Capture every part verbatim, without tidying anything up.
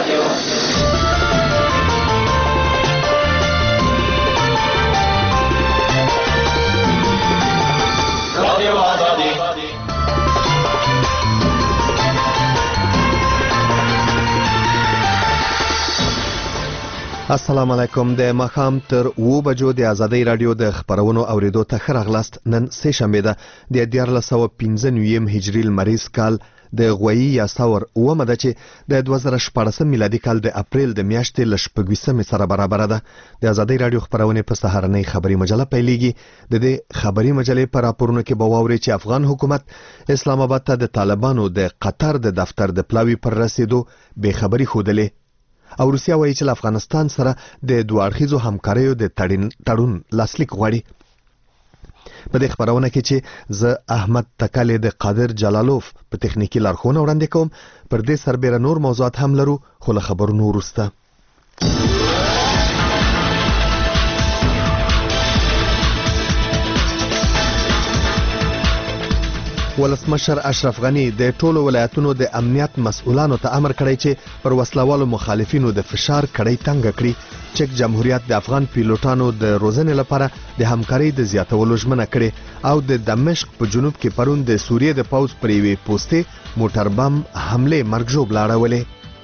السلام علیکم. د ماښام تر اوو بجو د ازادۍ راډیو د خبرونو اوریدو ته ښه راغلاست. نن سه شنبه ده د دیارلس سوه پنځه نوي هجري لمریز کال د غویي یا ساور اومه ده چې د دوه زره شپاړسم میلادي کال د اپریل د میاشتې له شپږویشتمې سره برابره ده. د ازادۍ راډیو خبرونه په سهارنۍ خبري مجله پیلېږي. د دې خبري مجلې په راپورونو کې به واورئ چې افغان حکومت اسلام آباد ته د طالبانو د قطر د دفتر د پلاوي پر رسیدو بې خبري ښودلې او روسیا وایي چې له افغانستان سره د دوه اړخیزو همکاریو د تړون لاسلیک غواړي. په دې خبرونه کې چې زه احمد تکالی د قادر جلالوف په تخنیکی لارښوونه وړاندې کوم، پر دې سربېره نور موضوعات هم لرو، خو له خبرونو وروسته. ولسمشر اشرف غنی د ټولو ولایتونو د امنیت مسؤلانو ته امر کړی چې پر وسلوالو مخالفینو د فشار کړۍ تنګ کړي. چک جمهوریت د افغان پیلوټانو د روزنې لپاره د همکارۍ د زیاتولو ژمنه کړې او د دمشق په جنوب کې پرون د سوریې د پوځ پر یوې پوستې موټر بم حمله مرګ ژوبله اړولې.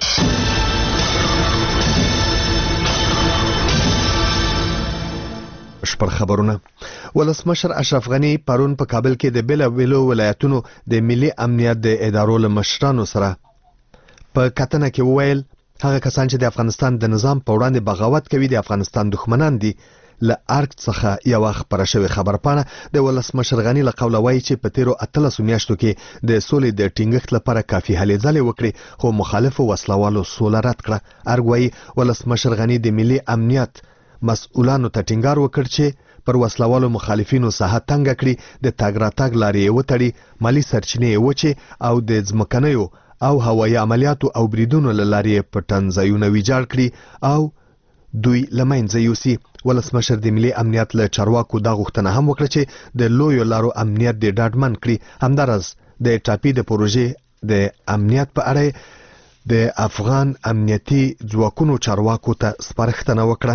شپږ خبرونه. ولسمشر اشرف غنی پرون په کابل کې د بیلابیلو ولایتونو د ملي امنیت د ادارو له مشرانو سره په کتنه کې وویل هغه کسان چې د افغانستان د نظام په وړاندې بغاوت کوي د افغانستان دښمنان دي. له ارګ څخه یو خبره شوې خبرپاڼه د ولسمشر غنی له قوله وایي چې په تیرو اتلسو میاشتو کې د سولې د ټینګښت لپاره کافي هلې ځلې وکړي، خو مخالفو وسلوالو سوله رد کړه. ارګ وایي ولسمشر غنی د ملي امنیت مسؤلانو ته ټینګار وکړ چې پر وسلوالو مخالفینو ساحه تنګ کړي، د تاګ راتاګ لارې وتړي، مالی سرچینې وچې او د ځمکنیو او هوایي عملیاتو او بریدونو له لارې پټن ځایونه ویجاړ کړي او دوی له منځه یوسي. ولسمشر د ملي امنیت له چارواکو دا غوښتنه هم وکړه چې د لویو لارو امنیت د ډاډمن کړي. همداراز د ټاپي د پروژې د امنیت په اړه د افغان امنیتي ځواکونو چارواکو ته سپارښتنه وکړه.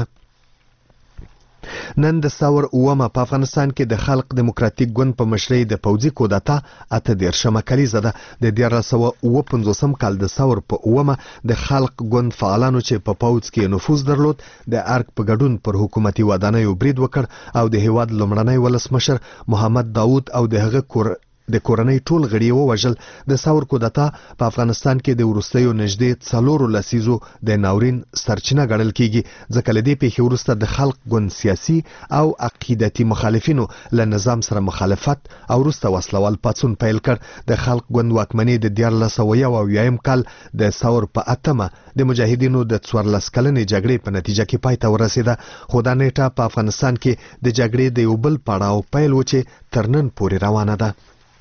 نن د ساور اومه په افغانستان کې د خلق دیموکراتیک ګوند په مشرۍ د پوځي کودتا اته دیرشمه کلیزه ده. د دیارلس سوه اوه پنځوسم کال د ساور په اومه د خلق ګوند فعالانو چې په پوځ کې نفوذ درلود د ارګ په ګډون پر حکومتي ودانیو برید وکړ او د هیواد لومړنی ولسمشر محمد داود او د هغه کور د کورنۍ ټول غړي ووژل. د ساور کودتا په افغانستان کې د وروستیو نږدې څلورو لسیزو د ناورین سرچینه ګڼل کیږي، ځکه له دې پیښې وروسته د خلق ګوند سیاسي او عقیدتي مخالفینو له نظام سره مخالفت او وروسته وسلوال پاڅون پیل کړ. د خلق ګوند واکمني د دیارلس سوه یو اویایم کال د ساور په اتمه د مجاهدینو د څوارلس کلنې جګړې په نتیجه کې پای ته ورسېده، خو دا نیټه په افغانستان کې د جګړې د یو بل پړاو پیل و چې تر نن پورې روانه ده.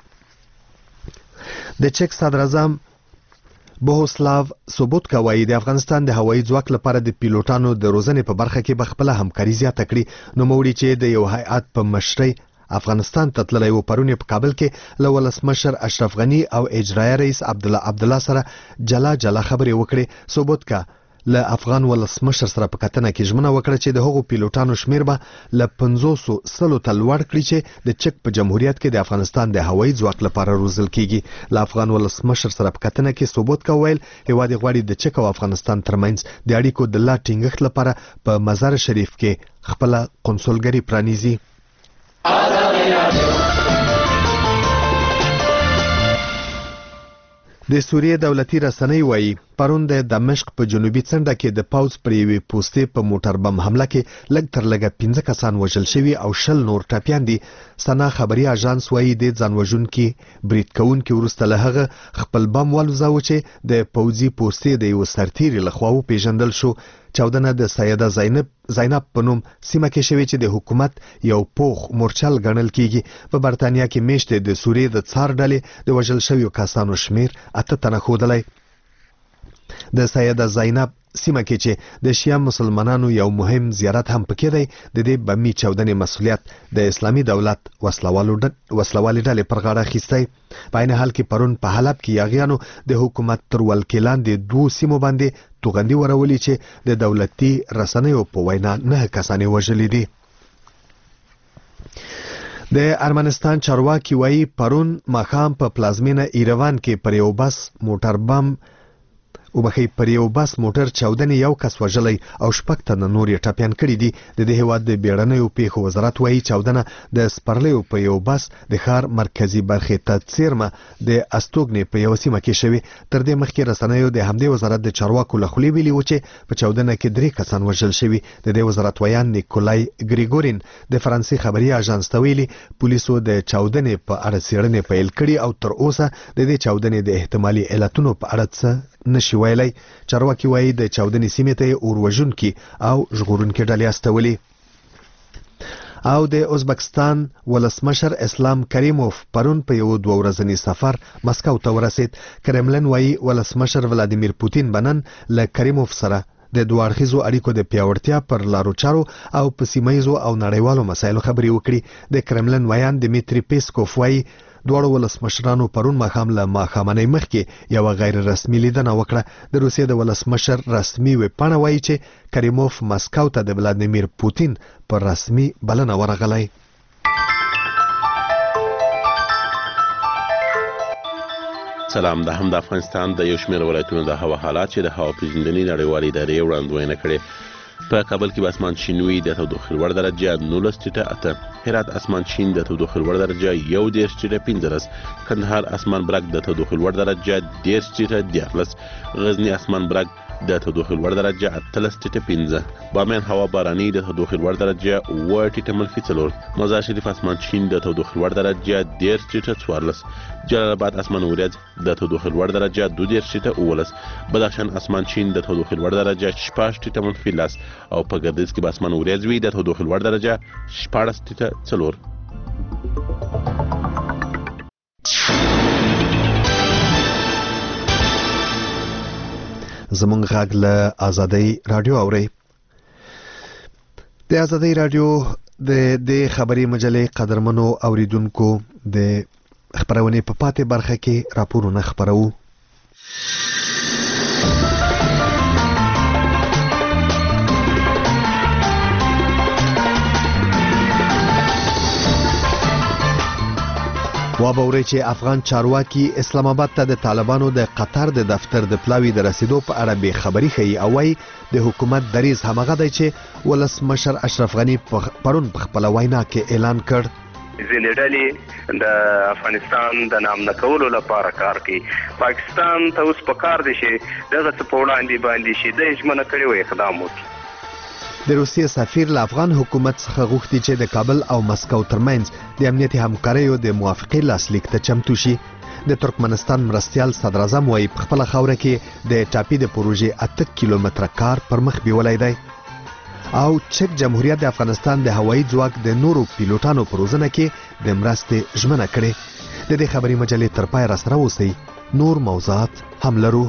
د چک صدر اعظم بوهوسلاو سوبوتکا وایي د افغانستان د هوایي ځواک لپاره د پیلوټانو د روزنې په برخه کې به خپله همکاري زیاته کړي. نوموړي چې د یو هیئات په مشرۍ افغانستان ته تللی و، پرون په کابل کې له ولسمشر اشرف غنی او اجرایه رئیس عبدالله عبدالله سره جلا جلا خبرې وکړې. سوبوتکا له افغان ولسمشر سره په کتنه کې ژمنه وکړه چې د هغو پیلوټانو شمیر به له پنځوسو سلو ته لوړ کړي چې د چک په جمهوریت کې د افغانستان د هوایي ځواک لپاره روزل کیږي. له افغان ولسمشر سره په کتنه کې سوبوتکا ویل هیواد غواړي د چک او افغانستان ترمنځ د اړیکو د لا ټینګښت لپاره په مزار شریف کې خپله قونسلګري پرانیزي. د سوریې دولتي رسنۍ وایي پرون د دمشق په جنوبي څنډه کې د پوځ پر یوې پوستې په موټر بم حمله کې لږ تر لږه پنځه کسان وژل شوي او شل نور ټپیان دي. سنا خبري اژانس وایي د ځانوژونکي برید کوونکي وروسته له هغه خپل بم والوځاوه چې د پوځي پوستې د یو سرتیري لخوا وپېژندل شو. چاودنه د سیده زینب زینب په نوم سیمه کې شوې چې د حکومت یو پوخ مورچل ګڼل کیږي. په برتانیا کې میشته د سوریې د څار ډلې د وژل شویو کسانو شمیر اته تنه ښودلی. د سیده زینب سیمه کې چې د شیعه مسلمانانو یو مهم زیارت هم پکې دی د دې بمي چاودنې مسؤلیت د اسلامي دولت وسلوالو وسلوالي ډلې پر غاړه اخیستی. په عین حال کې پرون په حلب کې یاغیانو د حکومت تر ولکې لاندې دوو سیمو باندې توغندي ورولې چې د دولتي رسنیو په وینا نه کسانې وژلي دي. د ارمنستان چارواکي وایي پرون ماښام په پلازمینه ایروان کې پر یو بس موټر بم وبخي پر یو بس موټر چاودنې یو کس وژلی او شپږ تنه نور یې ټپیان کړي دي. د دې هیواد د بیړنیو پیښو وزارت وایي چاودنه د سپرلیو په یو بس د ښار مرکزي برخې ته څیرمه د استوګنې په یو سیمه کې شوي. تر دې مخکې رسنیو د همدې وزارت د چارواکو له خولې ویلي و چې په چاودنه کې درې کسان وژل شوي. د دې وزارت ویان نیکولای ګریګورین د فرانسې خبري اژانس ته ویلي پولیسو د چاودنې په اړه څېړنې پیل کړي او تر اوسه د دې چاودنې د احتمالي علتونو په اړه څه نشي ویلی. چارواکي وایي د چاودنې سیمې ته یې اور وژونکي او ژغورونکي ډلې استولي. او د ازبکستان ولسمشر اسلام کریموف پرون په یو دوه ورځني سفر مسکو ته ورسید. کرملن وایي ولسمشر ولادیمیر پوتین بنن له کریموف سره د دوه اړخیزو اړیکو د پیاوړتیا پر لارو چارو او په سیمایزو او نړیوالو مسایلو خبرې وکړي. د کرملن ویان دمیتری پیسکوف وایي دواړو ولسمشرانو پرون ماښام له ماښامنۍ مخکې یوه غیر رسمي لیدنه وکړه. د روسیې د ولسمشر رسمي ویبپاڼه وایي چې کریموف مسکو ته د ولادیمیر پوتین پر رسمي بلنه ورغلی. سلام. د هم د افغانستان د یو شمېر ولایتونو د هوا حالات چې د هوا پیژندنې نړیوالې ادارې وړاندوینه کړې. په کابل کې به اسمان شین وي د تودوخې لوړ درجه نولس ټیټه اته، هرات اسمان شین د تودوخې لوړ درجه یو دېرش ټیټه پنځلس، کندهار اسمان برګ د تودوخې لوړ درجه دېرش ټیټه دیارلس، غزني اسمان برګ د تودوخې لوړ درجه اتلس ټیټه پنځه، بامیان هوا باراني د تودوخې لوړ درجه اوه ټیټه منفي څلور، مزار شریف اسمان شین د تودوخې لوړ درجه دېرش ټیټه څوارلس، جلال آباد اسمان وریځ د تودوخې لوړ درجه دوه دېرش ټیټه اوولس، بدخشان اسمان شین د تودوخې لوړ درجه شپږ ټیټه منفي لس او په ګردیز کې به اسمان وریځ وي د تودوخې لوړ درجه شپاړس ټیټه څلور. زمونږ غږ له آزادۍ رادیو اورئ. د آزادۍ رادیو د دې خبري مجلې قدرمنو اوریدونکو د خبرونې په پاتې برخه کې راپورونه خبرو. وابوري چې افغان چارواکي اسلام آباد ته د طالبانو د قطر د دفتر د پلاوی د رسیدو په اړه به خبري کوي او وايي د حکومت دریز همغه دی چې ولسمشر اشرف غنی پرون په خپل وینا کې اعلان کړ. ځینې ډلې د افغانستان د نامنه کولو لپاره کار کوي. پاکستان ته اوس پکار دی چې دغه څه په وړاندې باندې شي د ژمنه کړي وي اقدام وکړي. د روسیې سفیر له افغان حکومت څخه غوښتي چې د کابل او مسکو ترمنځ د امنیتي همکاریو د موافقې لاسلیک ته چمتو شي. د ترکمنستان مرستیال صدر اعظم وایي په خپله خاوره کې د ټاپي د پروژې اته کیلومتره کار پر مخ بیولی دی. او چک جمهوریت د افغانستان د هوایي ځواک د نورو پیلوټانو په روزنه کې د مرستې ژمنه کړې. د دې خبري مجلې تر پای راسره اوسئ. نور موضوعات هم لرو.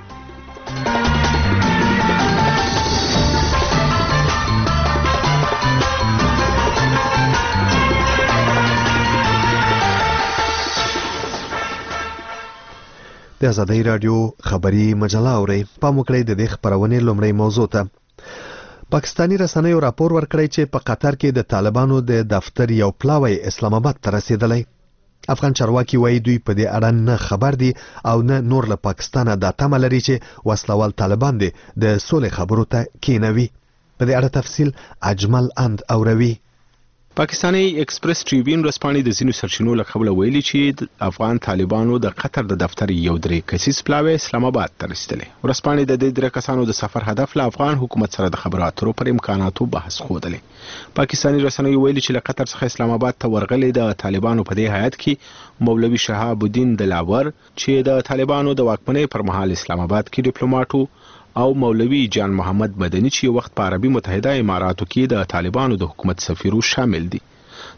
د آزادۍ رادیو خبري مجله اورئ. پام وکړئ د دې خبرونې لومړۍ موضوع ته. پاکستاني رسنیو راپور ورکړی چې په قطر کې د طالبانو د دفتر یو پلاوی اسلام آباد ته رسیدلی. افغان چارواکي وایي دوی په دې اړه نه خبر دي او نه نور له پاکستانه دا تمه لري چې وسلوال طالبان دي د سولې خبرو ته کینوي. په دې اړه تفصیل اجمل اند اوروي. پاکستاني ایکسپریس ټریبیون ورځپاڼې د ځینو سرچینو له خبره ویلي چې د افغان طالبانو د قطر د دفتر یو درې کسیز پلاوی اسلام آباد ته رسیدلی. ورځپاڼې د دې درې کسانو د سفر هدف له افغان حکومت سره د خبرو اترو پر امکاناتو بحث ښودلی. پاکستاني رسنیو ویلي چې له قطر څخه اسلام آباد ته ورغلي د طالبانو په دې هیات کې مولوي شهاب الدین دلاور چې د طالبانو د واکمنۍ پر مهال اسلام آباد کې ډیپلوماټ او مولوي جان محمد مدني چې وخت په عربي متحده اماراتو کې د طالبانو د حکومت سفیرو شامل دي.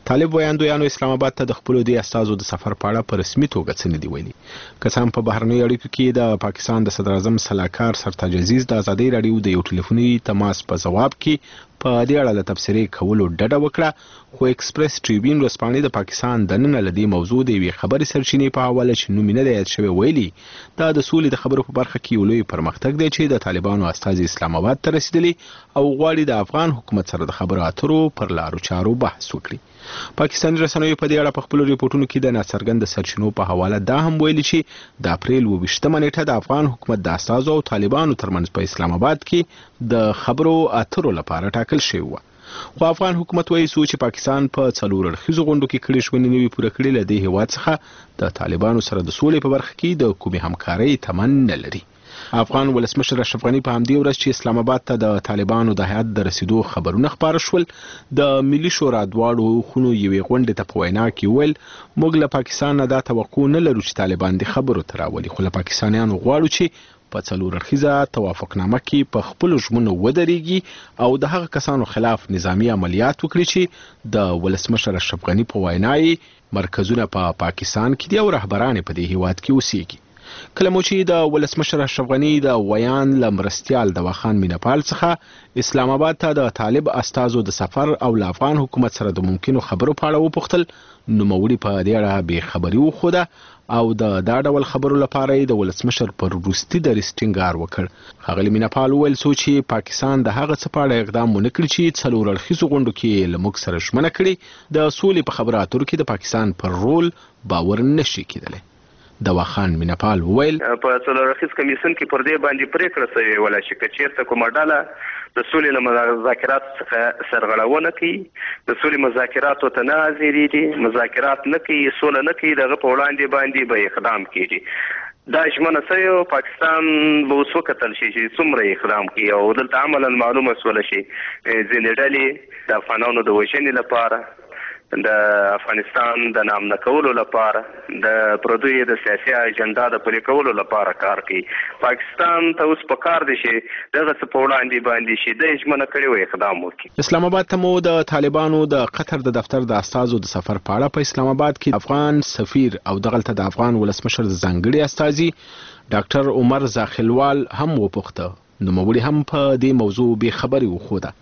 طالب ویاندویانو اسلام آباد ته د خپل دی استازو د سفر په اړه په رسمي توګه څه نه دی ویلي. کسان په بهرنۍ اړیکو کې د پاکستان د صدر اعظم سلاکار سرتاج عزیز د ازادي رادیو د یو ټلیفوني تماس په جواب کې په دې اړه له تبصرې کولو ډډه وکړه، خو ایکسپریس ټریبیون ورځپاڼې د پاکستان د نن له دې موضوع د یوې خبرې سرچینې په حواله چې نوم نه دی یاد شوی ویلي دا د سولې د خبرو په برخه کې یو لوی پرمختګ دی چې د طالبانو استازي اسلام آباد ته رسیدلی او غواړي د افغان حکومت سره د خبرو اترو پر لارو چارو بحث وکړي. پاکستاني رسنیو په دې اړه په خپل ریپورتونو کې د ناڅرګند سرچینو په حواله دا هم ویلي چې د اپریل اوویشتمه نیټه د افغان حکومت د استازو او طالبانو ترمنځ په اسلام آباد کې د خبرو اترو لپاره ټاکل شوی و. خو افغان حکومت وایي چې پاکستان په څلور اړخیزو غونډو کې کړي ژمنې نه وي پوره کړې، له دې هیواد څخه د طالبانو سره د سولې په برخه کې د کومې همکارۍ تمن نه لري. افغان ولسمشر اشرف غني په همدې ورځ چې اسلام آباد ته د طالبانو د هیات د رسیدو خبرونه خپاره شول د ملي شورا دواړو خونو یوې غونډې ته په وینا کې ویل موږ له پاکستان نه دا توقع نه لرو چې طالبان د خبرو ته راولي، خو له پاکستانیانو غواړو چې په څلور اړخیزه توافقنامه کې په خپلو ژمنو ودرېږي او د هغه کسانو خلاف نظامي عملیات وکړي چې د ولسمشر اشرف غني په وینا یې مرکزونه په پا پاکستان کې دي او رهبران په دې هیواد کې اوسېږي. کله مو چې د ولسمشر اشرف غني د ویان له مرستیال دواخان مینپال څخه اسلام آباد ته د طالب استازو د سفر او له افغان حکومت سره د ممکنو خبرو په اړه وپوښتل، نوموړي په دې اړه بې خبري وښوده او د دا ډول خبرو لپاره د ولسمشر پر وروستي دریځ ټینګار وکړ. ښاغلي مینپال وویل چې پاکستان د هغه څه په اړه اقدام ونه کړي چې څلور اړخیزو غونډو کې له موږ سره ژمنه کړې د سولې په خبرو اترو کې د پاکستان پر رول باور نشي کېدلی. دواخان مینپال وویل په څلور اړخیز کمیسیون کې پر دې باندې پریکړه شوې ولا چې چیرته کومه ډله د سولې له مذاکراتو څخه سرغړونه کوي، د سولې مذاکراتو ته نه حاضرېږي، مذاکرات نه کوي، سوله نه کوي، دغه په وړاندې باندې به اقدام کېږي. دا ژمنه شوې پاکستان به اوس وکتل شي چې څومره اقدام کوي او دلته عملا معلومه شوله شي ځینې ډلې د افغانانو د وژنې لپاره، د افغانستان د نامنه کولو لپاره، د پردیو د سیاسي اجنډا د پلي کولو لپاره کار کوي. پاکستان ته اوس په کار دی چې دغه څه په وړاندې باندې شي د ژمنه کړې وي اقدام وکړي. اسلام آباد ته مو د طالبانو د قطر د دفتر د استازو د سفر په اړه په اسلام آباد کې افغان سفیر او دغلته د افغان ولسمشر د ځانګړي استازي ډاکټر عمر زاخلوال هم وپوښته، نوموړي هم په دې موضوع بې خبري وښوده.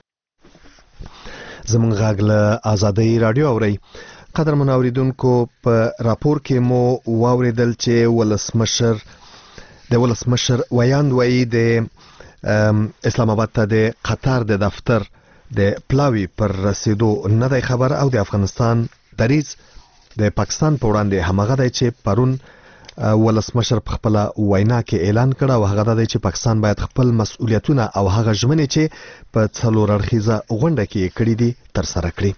زمونږ غږ له ازادۍ رادیو اورئ. قدر منوریدونکو په راپور کې مو واوریدل چې ولسمشر د ولسمشر ویاند وایي د اسلام آباد ته د قطر د دفتر د پلاوی پر رسیدو نه دی خبر او د افغانستان دریځ د پاکستان په وړاندې همغه دی چې پرون ولسمشر په خپل وینا کې اعلان کړ او هغه د چې پاکستان باید خپل مسؤلیتونه او هغه ژمنې چې په څلور اړخیزه غونډه کې کړې دي تر سره کړي.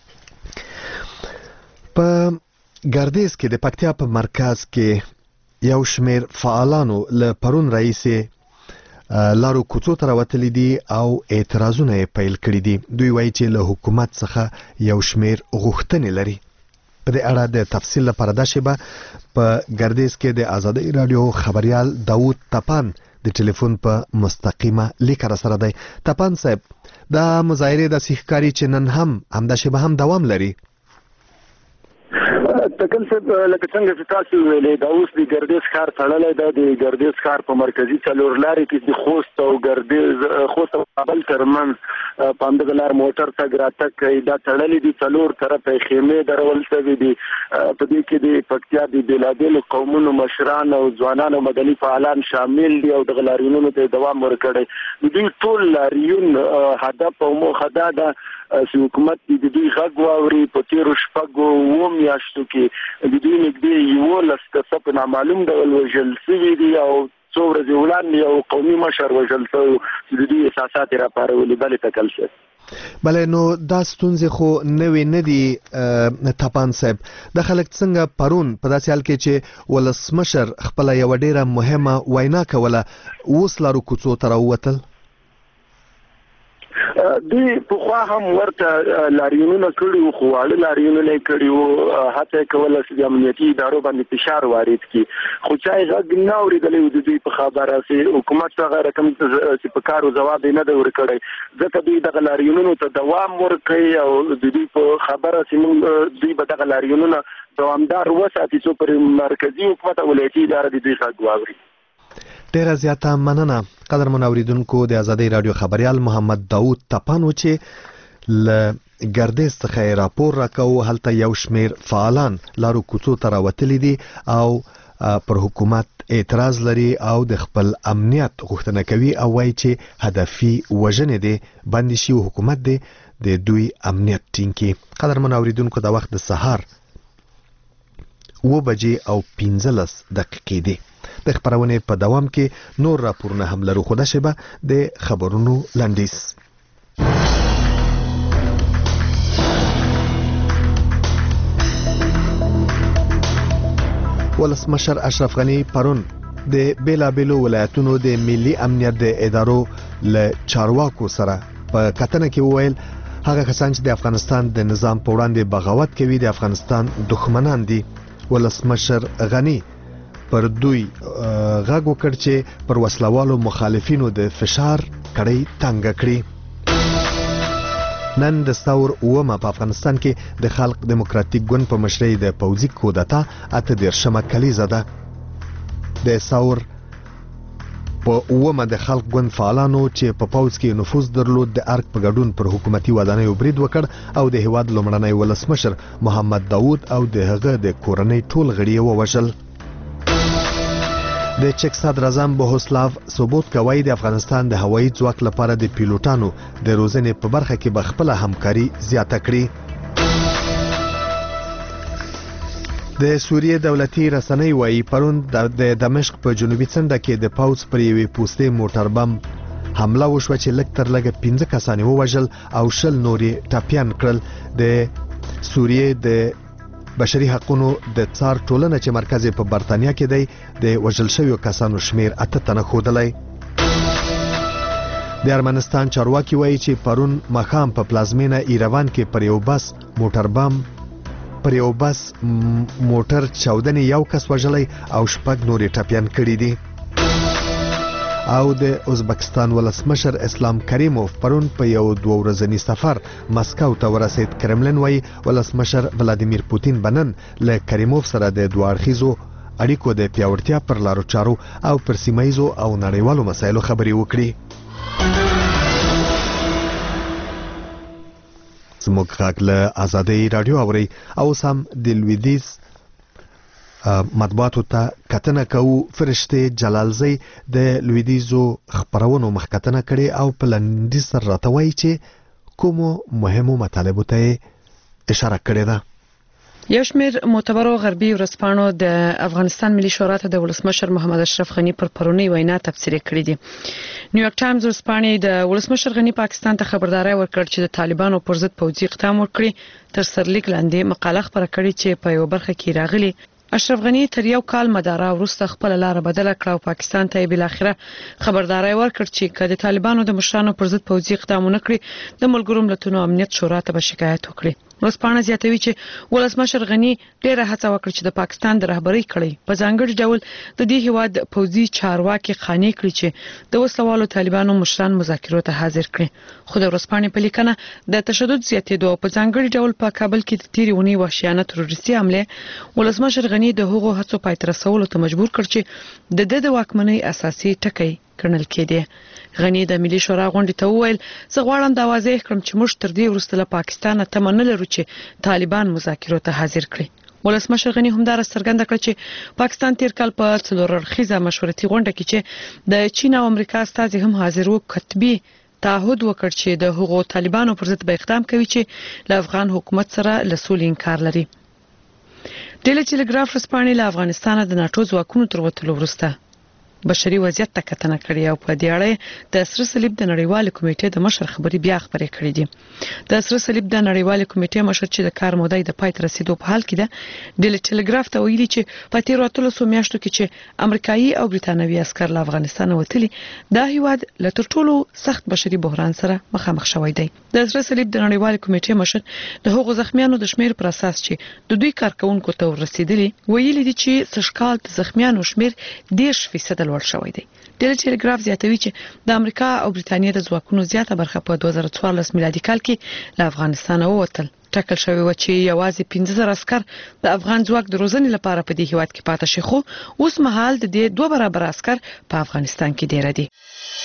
په ګردیز کې د پکتیا په مرکز کې یو شمیر فعالانو له پرون رئیس لارو کوڅو ته راوتلي دي او اعتراضونه یې پیل کړي دي. دوی وایي چې له حکومت څخه یو شمیر غوښتنې لري. په دې اړه د تفصیل لپاره دا شیبه په ګردیز کې د ازادۍ رادیو خبريال داوود تپان د ټلیفون په مستقیمه لیکه سره دی. تپان صاحب، دا مظاهره د سیخکاری چې نن هم همدا شیبه هم دوام لري. تکل صاحب لکه څنګه چې تاسو ویلې دا اوس د ګردیز ښار تړلی دی. د ګردیز ښار په مرکزي څلور لارې کې د خوست او ګردیز خوست او کابل ترمنځ په همدغه لار موټر تګ راتګ کوي. دا تړلي دي، څلور طرفه خیمې درول شوي دي. په دې کې د پکتیا د بېلابېلو قومونو مشران او ځوانان او مدني فعالان شامل دي او دغه لاریونونو ته دوام ورکړی. د دوی ټول لاریون هدف او موخه دا ده چې حکومت د دوی غږ واوري. په تېرو شپږو اووه میاشتو کې د دوی نږدې یولس کسه په نامعلوم ډول وژل شوي دي او څو ورځې وړاندې یو قومي مشر وژل شوی چې د دوی احساسات یې راپارولي. بلې تکل شوی. بله، نو دا ستونزې خو نوې نه دي تپان صاحب. د خلک څنګه پرون په داسې حال کې چې ولسمشر خپله یوه ډیره مهمه وینا کوله اوس لارو کوڅو ته راووتل؟ دوی په خوا هم ورته لاریونونه کړي خو اړ لاریونونه کړي او هڅه کوله چې د امنیتي ادارو باندې فشار وارد کړي خو چا یې غږ نه اورېدلی د دوی په خبره چې حکومت هغه رقم چې په کارو جواب نه دی ورکړی ځکه دوی دغه لاریونونو ته دوام ورکړي او د دوی په خبره چې موږ دوی به دغه لاریونونه دوامدار وساتي څو پر مرکزي حکومت او ولایتي اداره د دوی غږ واوري. ډیره زیاته مننه قدرمن اوریدونکو د آزادۍ رادیو خبريال محمد داوود تپانو چې ل ګردیز څخه راپور راکاو هلته یو شمیر فعالان لارو کوڅو ته راوتلي دي او پر حکومت اعتراض لري او د خپل امنیت غوښتنه کوي او وایي چې هدفي وژنې دي باندې شي حکومت دی د دوی امنیت ټینګي. قدرمن اوریدونکو د وخت د سهار و بجې او پنځلس دقیقې دي. د خبرونه په دوام کې نور راپورونه هم لرو خو د شبه د خبرونو لنډیس. ولسمشر اشرف غنی پرون د بیلابیلو ولایتونو د ملي امنیت د ادارو له چارواکو سره په کتنه کې وویل هغه کسان چې د افغانستان د نظام په وړاندې بغاوت کوي د افغانستان دښمنان دي. ولسمشر غنی پر دوی غږ وکړ چې پر وسلوالو مخالفینو د فشار کړۍ تنګ کړي. نن د ثور اومه په افغانستان کې د خلق دیموکراتیک ګوند په مشرۍ د پوځي کودتا اته دیرشمه کلیزه ده. د ثور په اومه د خلق ګوند فعالانو چې په پوځ کې نفوذ درلود د ارګ په ګډون پر حکومتي ودانیو برید وکړ او د هیواد لومړنی ولسمشر محمد داوود او د هغه د کورنۍ ټول غړي ووژل. د چک صدر اعظم بوهسلاو سوبوتکا وایي د افغانستان د هوایي ځواک لپاره د پیلوټانو د روزنې په برخه کې به خپل همکاري زیاته کړي. د سوریې دولتي رسنۍ وایي پرون د دمشق په جنوبي څنډه کې د پوځ پر یوې پوستې موټر بم حمله وشوه چې لږ تر لږه پنځه کسان ووژل او شل نورې ټپیان کړل. د سوریې د بشري حقوقو د څار ټولنه چې مرکز په برتانیا کې دی د وژل شویو کسانو شمیر اته تنه ښودلی. د ارمنستان چارواکي وایي چې پرون ماښام په پلازمینه ایروان کې پر یو بس موټر بم پر یو بس موټر چاودنې یو کس وژلی او شپږ نورې ټپیان کړي دي. او د ازبکستان ولسمشر اسلام کریموف پرون په یو دوه ورځنی سفر مسکو ته ورسید. کرملن وایي ولسمشر ولادیمیر پوتین بنن له کریموف سره د دوه اړخیزو اړیکو د پیاوړتیا پر لارو چارو او پر سیمایزو او نړیوالو مسایلو خبرې وکړي. زموږ غږ له آزادۍ رادیو اوري او سم د لویدیز مطبوعاتو ته کتنه کوو. فرشته جلالزی د لویدیزو خبرونو مخکتنه کړي او په لنډیز سره راته وایي چې کومو مهمو مطالبو ته اشاره کړې ده. یو شمېر معتبرو غربي ورځپاڼو د افغانستان ملي شورا ته د ولسمشر محمد اشرف غنی پر پرونی وینا تفسیر کړې دي. نیویارک ټایمز ورځپاڼې د ولسمشر غنی پاکستان ته خبرداري ورکړه چې د طالبانو پر ضد پوځي اقدام وکړي. تر سرلیک لاندې مقاله خبره کړې چې په یو برخه کې راغلي اشرف غنی تر یو کال مداره وروسته خپل لار بدله کړه او پاکستان ته بل اخره خبرداري ورکړ چې کله طالبانو د مشرانو پر ضد پوځي اقدامونه کړی د ملګرو ملتونو امنیت شورا ته به شکایت وکړي. ورځپاڼه زیاتوي چې ولسمشر غنی ډیره هڅه وکړه چې د پاکستان د رهبرۍ کړي په ځانګړي ډول د دې هیواد پوځي چارواکي خاني کړي چې د وسلوالو طالبانو مشران مذاکرو ته حاضر کړي. خو د ورځپاڼې په لیکنه د تشدد زیاتېدو په ځانګړي ډول په کابل کې د تیری ونی وحشیانه تروریستي حمله ولسمشر غنی د هغو هڅو پای ته رسولو ته مجبور کړ چې د د واکمنۍ اساسي ټکی ګڼل کېده. غنی د ملي شورا غونډې ته وویل زه غواړم دا واضح کړم چې موږ تر دې وروسته له پاکستانه تمه نه لرو چې طالبان مذاکرو ته حاضر کړي. ولسمشر غنی همدارس څرګنده کړه چې پاکستان تیر کال په څلور اړخیزه مشورتي غونډه کې چې د چین او امریکا استازي هم حاضر وو کتبي تعهد وکړ چې د هغو طالبانو پر ضد به اقدام کوي چې له افغان حکومت سره له سولې انکار لري. ډیلی ټیلیګراف ورځپاڼې له افغانستانه د ناټو ځواکونو تر وتلو وروسته بشري وضعیت ته کتنه کړې او په دې اړه د سره صلیب د نړیوال کمیټې د مشر خبري بیا خبرې کړې دي د سره صلیب د نړیوال کمیټې مشر چې د کار موده د پای ته رسیدو په حال کې ده د ټلګراف ته ویلي چې په تیر وختو میاشتو کې چې امریکایي او برتانوي عسكر له افغانستان وتلي دا هیواد له تر ټولو سخت بشري بحران سره مخامخ شوی دی د سره صلیب د نړیوال کمیټې مشر د هغو زخمیانو د شمیر پر اساس چې د دوی کارکونکو ته ورسېدلي ویلي دي چې سشکال د زخمیانو شمیر دیش فیصد لوړ شوی دی د ټلګراف زیاتوي چې د امریکا او برتانیې د ځواکونو زیاته برخه په دوه زره څوارلس میلادي کال کې له افغانستان ووتل ټاکل شوی و چې یوازې پنځه زره عسكر د افغان ځواک د روزنې لپاره په دې هیواد کې پاتې شي خو اوس مهال د دې دوه برابر عسكر په افغانستان کې ډیر دي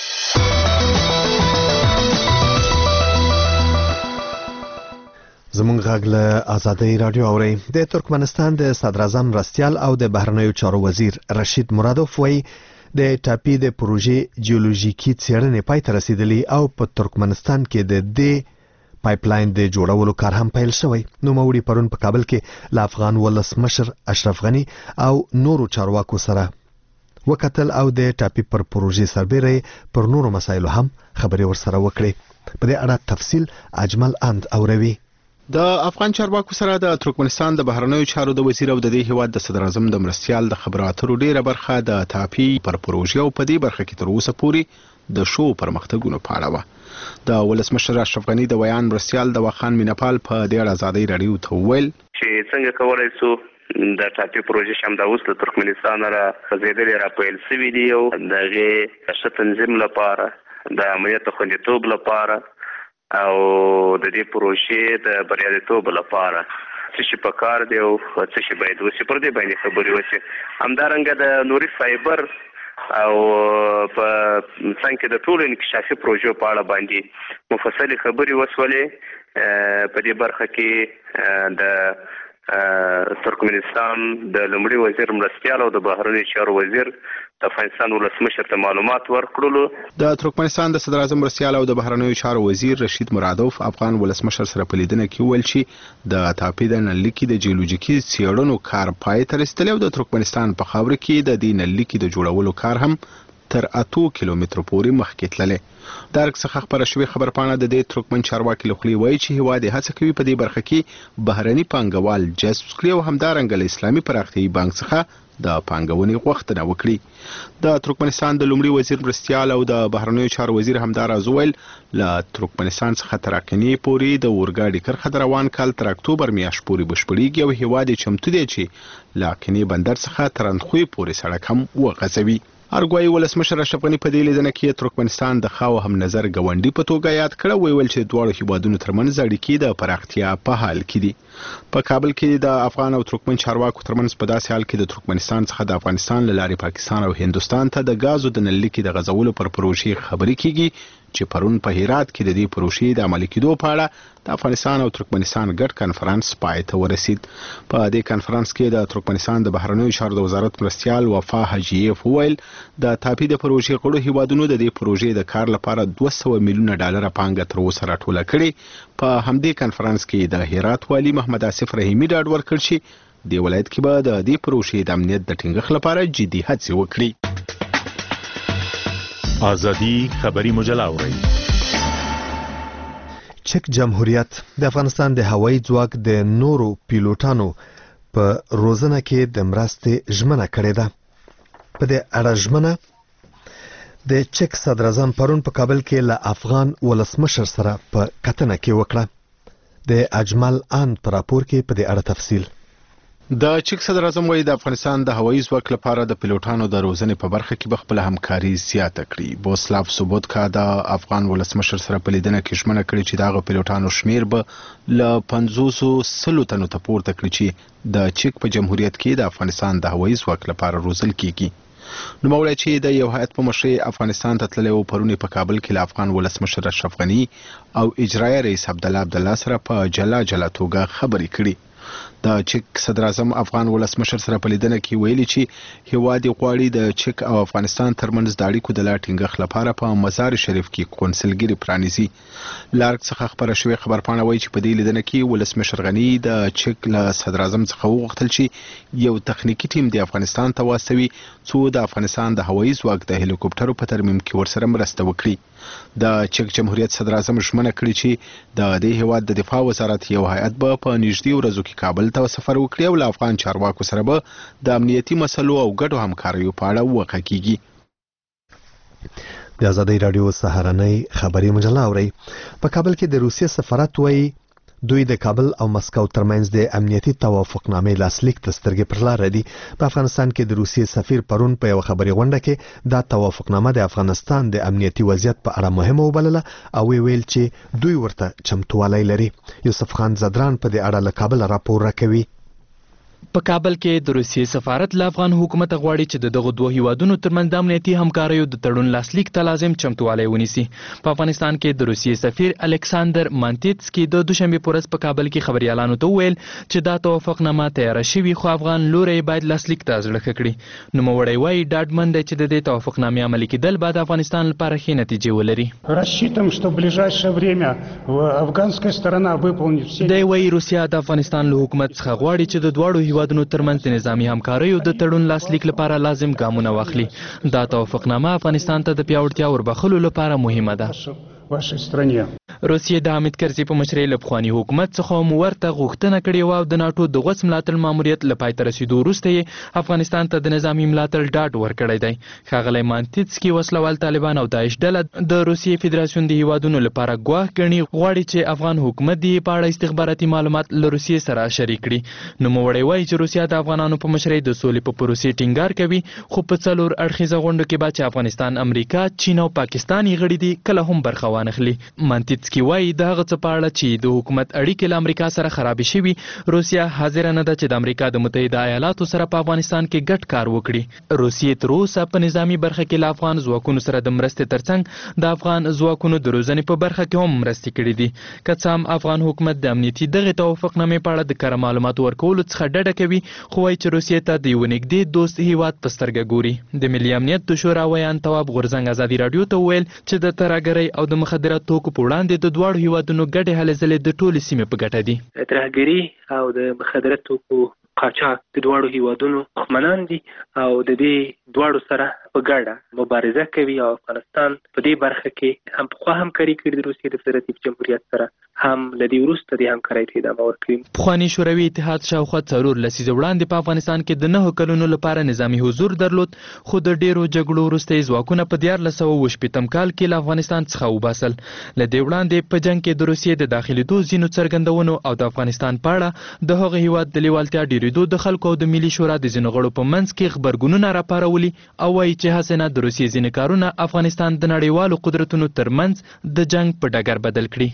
زمونږ غږ له آزادۍ رادیو اوري د ترکمنستان د صدر اعظم رستیال او د بهرنیو چارو وزیر رشید مرادوف وایي د ټاپي د پروژې جیولوژیکي څېړنې پای ته رسیدلې او په ترکمنستان کې د دې پایپلاین د جوړولو کار هم پیل شوی نو موري پرون په کابل کې ل افغان ولس مشر اشرف غنی او نورو چارواکو سره وکتل او د ټاپي پر پروژې سربېره پر نورو مسایلو هم خبرې ورسره وکړي په دې اړه تفصیل اجمل اند اوروي د افغان چارواکو سره د ترکمنستان د بهرنیو چارو د وزیر او د دې هیواد د صدر اعظم د مرستیال د خبرو اترو ډیره برخه د ټاپي پر پروژې او په دې برخه کې تر اوسه پورې د شو پرمختګونو په اړه و د ولسمشر اشرف غنی د ویان مرستیال د وخان مینپال په دې اړه آزادۍ رادیو ته ویل چې څنګه کولای شو د ټاپي پروژې شم د اوس د ترکمنستان را فزیدلې را پیل شوې دي او دغه ښه تنظیم لپاره د امنیت خوندیتوب لپاره او د دې پروژې د بریالیتوب لپاره څه شي په کار دی او څه شي باید وشي پر دې باندې خبرې وشي همدارنګه د نوري فایبر او په څنګه د ټولو انکشافي پروژو په اړه باندې مفصلي خبرې وشولې په دې برخه کې د ترکمنستان د لومړي وزیر مرستیال او د بهرنیو چارو وزیر د افغانستان ولسمشر ته معلومات ورکړل د ترکمنستان د صدر اعظم مرستیال او د بهرنیو چارو وزیر رشید مرادوف افغان ولسمشر سره په لیدنه کې ویل چې د ټاپي د نلکې د جیولوژیکي څېړنو کار پای ته رسیدلی او د ترکمنستان په خاوره کې د دې نلکې د جوړولو کار هم تر اتو کیلومترو پورې مخکې تللی درک څخه خبره شوې خبرپاڼه د دې ترکمن چارواکي لخوا وایي چې هیواد هڅه کوي په دې برخه کې بهرني پانګوال جذب کړي او همدارنګه له اسلامي پراختیایي بانک څخه د پانګونې غوښتنه وکړي د ترکمنستان د لومړي وزیر مرستیال او د بهرنیو چارو وزیر همداراز ویل له ترکمنستان څخه تر اقینې پورې د اورګاډي کرښه د روان کال تر اکتوبر میاشت پورې بشپړېږي او هیواد یې چمتو دی چې له اقینې بندر څخه تر اندخوی پورې سړک هم وغځوي ارګوای ولسمشر اشرف غنی په دې لیدنه کې ترکمنستان د خاو هم نظر غونډي په توګه یاد کړ ویل چې دواړو هیوادونو ترمنځ اړیکې د پراختیا په حال کې دي په کابل کې د افغان او ترکمن چارواکو ترمنځ په داسې حال کې د ترکمنستان څخه د افغانستان له لارې پاکستان او هندستان ته د غازو د نلکې د غځولو پر پروژې خبرې کیږي چې پرون په هرات کې د دې پروژې د عملي کېدو په اړه د افغانستان او ترکمنستان ګډ کانفرنس پای ته ورسید په دې کانفرنس کې د ترکمنستان د بهرنیو چارو د وزارت مرستیال وفا حجیف ویل د ټاپي د پروژې غړو هیوادونو د دې پروژې د کار لپاره دوه سوه میلیونه ډالر پانګه تر اوسه راټوله کړې په همدې کانفرنس کې د هرات والي محمد آصف رحیمي ډاډ ورکړ چې د ولایت کې به د دې پروژې د امنیت د ټینګښت لپاره جدي هڅې وکړي آزادی خبری مجله اورئ چک جمهوریت د افغانستان د هوایي ځواک د نورو پیلوټانو په روزنه کې د مرستې ژمنه کړې ده په دې اړه ژمنه د چک صدر اعظم پرون په کابل کې له افغان ولسمشر سره په کتنه کې وکړه د اجمل ان پر راپور کې په دې اړه تفصیل د چک صدر اعظم وایي د افغانستان د هوایي ځواک لپاره د پیلوټانو د روزنې په برخه کې خپل همکاري زیاته کړي بوسلاف سوبوتکا د افغان ولسمشر سره په لیدنه کې ژمنه کړې چې دغه پیلوټانو شمیر به له پنځوس سلو تنو ته پورته کړي چې د چک په جمهوریت کې د افغانستان د هوایي ځواک لپاره روزل کیږي نو مولای چې د یو هیئت په مشرۍ افغانستان ته تللی و پرونی په کابل کې له افغان ولسمشر اشرف غنی او اجرایي رئیس عبدالله عبدالله سره په جلا جلا توګه خبرې کړي د چک صدر اعظم افغان ولسمشر سره په لیدنه کې ویلي چې هیواد غواړي د چک او افغانستان ترمنځ د اړیکو د لا ټینګښت لپاره په مزار شریف کې کونسلګری پرانیزي. لارک څخه خبره شوې خبرپاڼه وایي چې په دې لیدنه کې ولسمشر غني د چک له صدر اعظم څخه وغوښتل چې یو تخنیکی ټیم د افغانستان ته واستوي څو د افغانستان د هوایي ځواک د هلیکوپټرو په ترمیم کې ورسره مرسته وکړي. د چک جمهوریت صدر اعظم ژمنه کړې چې د دې هیواد د دفاع وزارت یو هیئت به په نږدې ورځو کې کابل ته سفر وکړي او له افغان چارواکو سره به د امنیتي مسلو او ګډو همکاریو په اړه وغږیږي. د ازادۍ راډیو سهارنۍ خبري مجله اوري. په کابل کې د روسیې سفارت وایي دوی د کابل او مسکو ترمنځ د امنیتي توافقنامې لاسلیک ته سترګې پر لار دي. په افغانستان کې د روسیې سفیر پرون په یو خبري غونډه کې دا توافقنامه د افغانستان د امنیتي وضعیت په اړه مهمه وبلله او ویل چې دوی ورته چمتووالی لري. یوسف خان زدران په دې اړه له کابل راپور راکوي. په کابل کې د روسیې سفارت له افغان حکومت غواړي چې د دغه دوه هیوادونو ترمنځ د امنیتي همکاریو د تړون لاسلیک ته لازم چمتووالی ونیسي. په افغانستان کې د روسیې سفیر الکساندر مانتیتسکي د دوشنبه په ورځ په کابل کې خبريالانو ته وویل چې دا توافقنامه تیار شوی خو افغان لوري باید لاسلیک ته ځړخه کړي. نو موړی وایي ډاډمن دی چې د دې توافقنامې عملي کېدل به د افغانستان لپاره ښې نتیجې ولري. Рассчитываем, что в ближайшее время афганская сторона выполнит все. دی وایي روسیا د افغانستان له حکومت څخه غواړي چې د دواړو هیوادونو ترمنځ د نظامی همکاریو د تړون لاسلیک لپاره لازم ګامونه واخلي. دا توافقنامه افغانستان ته د پیاوړتیا وربخلو لپاره مهمه ده. вашей стране. روسیې د حامد کرزي په مشرۍ له پخواني حکومت څخه هم ورته غوښتنه کړې وه او د ناټو د غوڅ ملاتړ ماموریت له پای ته رسېدو وروسته یې افغانستان ته د نظامي ملاتړ ډاډ ورکړی دی. ښاغلی مانتیتسکي وسلوال طالبان او داعش ډله د روسیې فدراسیون د هیوادونو لپاره ګواښ ګڼي غواړي چې افغان حکومت د په اړه استخباراتي معلومات له روسیې سره شریک کړي. نوموړی وایي چې روسیا د افغانانو په مشرۍ د سولې په پروسې ټینګار کوي خو په څلور اړخیزه غونډو کې به چې افغانستان، امریکا، چین او پاکستان یې غړي دي کله هم برخه وانخلي. مانتیتسکي وایي د هغه څه په اړه چې د حکومت اړیکې له امریکا سره خرابې شوي روسیا حاضره نه ده چې د امریکا د متحده ایالاتو سره په افغانستان کې ګډ کار وکړي. روسیې تر اوسه په نظامی برخه کې له افغان ځواکونو سره د مرستې ترڅنګ د افغان ځواکونو د روزنې په برخه کې هم مرستې کړې دي. که څه هم افغان حکومت د امنیتي دغې توافقنامې په اړه د کره معلوماتو ورکولو څخه ډډه کوي خو وایي چې روسیې ته د یوه نږدې دوست هیواد په سترګه ګوري. د ملي امنیت د شورا ویان تواب غورځنګ ازادي راډیو ته وویل چې د ترهګرۍ او د مخدره توکو په وړاندې د دواړو هیوادونو ګډې هلې ځلې د ټولې سیمې په ګټه دي. ترهګري او د مخدره توکو قاچاق د دواړو هیوادونو دښمنان دي او د دې دواړو سره په ګډه مبارزه کوي او افغانستان په دې برخه کې هم پخوا همکاري کړې د روسیې د فدراتیو جمهوریت سره هم له دې وروسته د همکارۍ ته ادامه ورکړي. پخواني شوروي اتحاد شاوخوا څلور لسیزه وړاندې په افغانستان کې د نهو کلونو لپاره نظامي حضور درلود خو د ډیرو جګړو وروسته یې ځواکونه په دیارلس سوه اووه شپېتم کال کې له افغانستان څخه وباسل. له دې وړاندې په جنګ کې د روسیې د داخلېدو ځینو څرګندونو او د افغانستان په اړه د هغه هیواد د لیوالتیا ډیرېدو د خلکو او د ملي شورا د ځینو غړو په منځ کې غبرګونونه راپارولي او وایي چې هڅې نه د روسیې ځینې کارونه افغانستان د نړیوالو قدرتونو ترمنځ د جنګ په ډګر بدل کړي.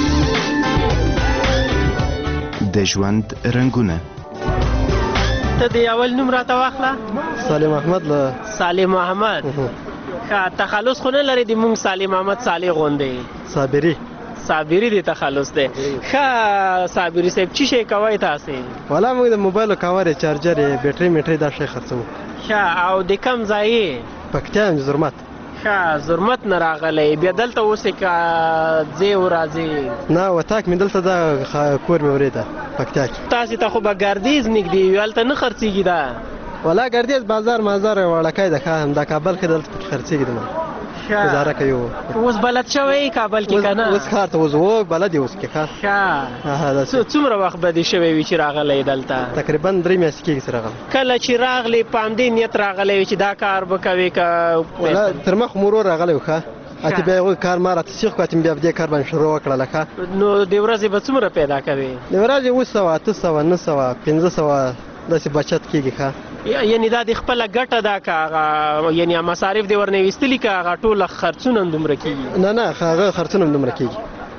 د ژوند رنګونه ته د اول نوم راته واخله. سالم احمد له سالم احمد. ښه تخلص خو نه لري د مونږ سالم احمد صالح غوندې. صابري صابري دی تخلص دی. ښه صابري صاحب څه شی کوئ تاسې؟ والا موږ د موبایل کاور چارجر بیټرۍ میټرۍ دا شی خرڅوو. ښه او د کم ځای یې؟ پکتیا زرمت. ښه زرمت نه راغلی بیا دلته اوسې که ځې و راځې؟ نه وتاک مې دلته دا کور مې ورې ده پکتیا کې. تاسې ته خو به ګردیز نږدې وي هلته نه خرڅېږي دا؟ والا ګردیز بازار مازار وړکی ده ښه همدا کابل کې دلته پکې خرڅېږي ده گزاره کوي. اوس بلد شوی کابل کې که نه؟ اوس ښار ته اوس بلد یې اوس کې ښه. ښه څومره وخت به دې شوی وي چې راغلی دلته؟ تقریبا درې میاشتې کېږي چې راغلی. کله چې راغلی په همدې نیت راغلی وي چې دا کار به کوې که؟ تر مخ مو ورور راغلی و ښه اته بیا هغوی کار ما راته سیخ کړو اتې مې بیا په دې کار باندې شروع وکړله ښه. نو د ورځې به څومره پیدا کوې؟ د ورځې اوه سوه اته سوه نه سوه پنځه سوه داسې بچت کېږي ښه. یعنی دا د خپله ګټه ده که هغه یعنې مصارف دې ورنه ویستلي که هغه ټوله خرڅونه هم دومره کېږي؟ نه نه هغه خرڅونه هم دومره کېږي.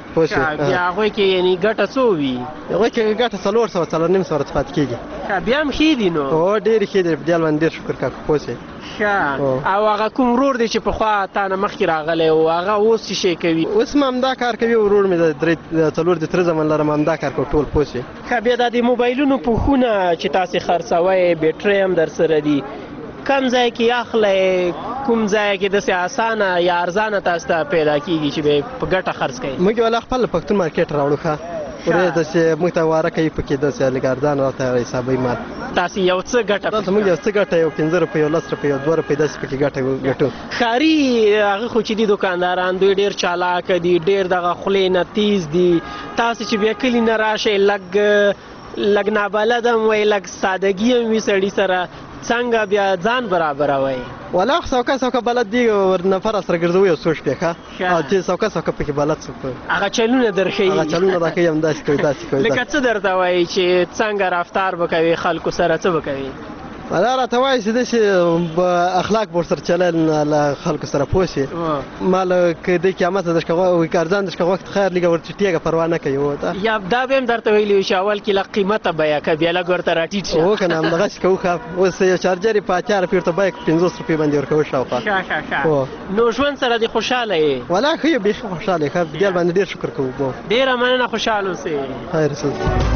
پوه بیا هغوی کې یعنی ګټه څو وي؟ هغوی کې ګټه څلور سوه څلور نیم سوه راته پاتې کېږي. بیا هم ښې دي نو؟ هو ډېرې ښې دي، په دې باندې ډېر شکر کاکو پوه شې. او هغه کوم ورور دی چې پخوا تا نه مخکې راغلی و هغه اوس څه شی کوي؟ اوس هم همدا کار کوي. ورور مې د څلور د تره زمن لرم همدا کار کوي ټول پوه شې. ښه بیا دا د موبایلونو پوښونه چې تاسې خرڅوئ بېټرۍ هم در سره دي کم ځای کې اخلئ کوم ځای کې داسې اسانه یا ارزانه تاسو ته پیدا کېږي چې به په ګټه خرڅ کوئ؟ موږ یې والا خپل پښتون مارکېټ راوړو ښه ورې داسې موږ ته واره کوي پکې داسې لږ ارزانه راته حسابوي مال. تاسې یو څه ګټه دلته موږ یو څه ګټه یو پنځه روپۍ یو لس روپۍ یو دوه روپۍ داسې پکې ګټه ګټو. ښاري هغه خو چې دي دوکانداران دوی ډېر چالاکه دي ډېر دغه خولې نه تیز دي. تاسې چې بیا کلي نه راشئ لږ لږ نابلد هم وئ لږ سادګي هم وي سړي سره څنګه بیا ځان برابروئ؟ والا سوکه سوکه بلد دی نفر سره ګرځوي یو څو شپې ښه او چې سوکه سوکه پکې بلد څوک هغه چلونه درښیي هغه چلونه راښیي همداسې کوي داسې کوي. لکه څه درته وایي چې څنګه رفتار به کوي خلکو سره څه به کوي؟ والا راته وایي چې داسې اخلاق به ورسره چلل له خلکو سره پوه شې. مال که دی قیامت ته درشکه وایي که ارزان درشکه وخت خیر لږه ورچټېږه پروا نه کوي. یا دا به هم درته ویلي وي چې اول کې لږ قیمته بیه که بیا لږ ورته راټیټ شه. هو که نه همدغسې کوو ښه. اوس یو چارجر یې په اتیا روپۍ ورته بیه پنځوس روپۍ باندې ورکوو شاوخوا. ښه ښه ښه نو ژوند سره دې خوشحاله یې؟ والا ښه یو بیخي خوشحاله یې ښه په دې باندې ډېر شکر کوو. ډېره مننه خوشحاله اوسئ. خیر څه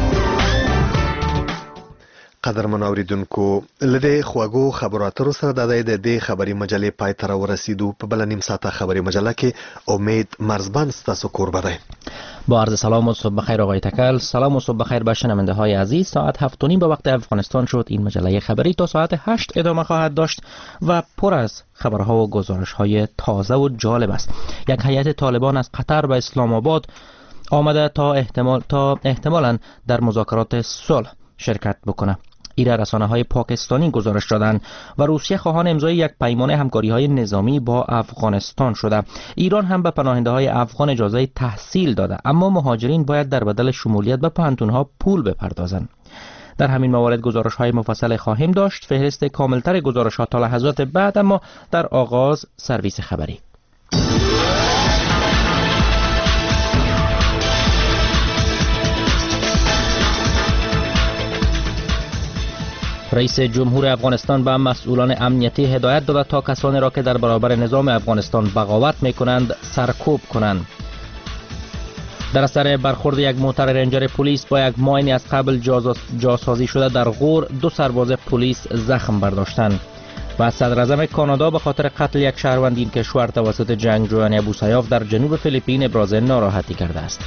قدرمن اوریدونکو لدې خواږو خبرو اترو سره د دې خبري مجلې پای ته ورسیدو. په بل نیم ساعته خبري مجله کې امید مرزبان ستاسو کوربه دی. با عرض سلام و صبح بخیر آقای تکل. سلام و صبح بخیر به شنونده های عزیز. ساعت هفت و نیم به وقت افغانستان شد. این مجله خبری تا ساعت هشت ادامه خواهد داشت و پر از خبرها و گزارش های تازه و جالب است. یک هیئت طالبان از قطر به اسلام آباد آمده تا احتمال تا احتمالاً در مذاکرات صلح شرکت بکنه. ایره رسانه های پاکستانی گزارش دادند و روسیه خواهان امضای یک پیمان همکاری های نظامی با افغانستان شده. ایران هم به پناهنده های افغان اجازه تحصیل داده، اما مهاجرین باید در بدل شمولیت به پانتون ها پول بپردازند. در همین موارد گزارش های مفصل خواهیم داشت. فهرست کاملتر گزارش ها تا لحظات بعد، اما در آغاز سرویس خبری. رئیس جمهور افغانستان به مسئولان امنیتی هدایت داده تا کسانی را که در برابر نظام افغانستان بغاوت میکنند سرکوب کنند. در اثر برخورد یک موتر رنجر پلیس با یک ماین از قبل جاسازی شده در غور، دو سرباز پلیس زخم برداشتند. و صدر اعظم کانادا به خاطر قتل یک شهروند این کشور توسط جنگجویان ابوسیاف در جنوب فیلیپین ابراز ناراحتی کرده است.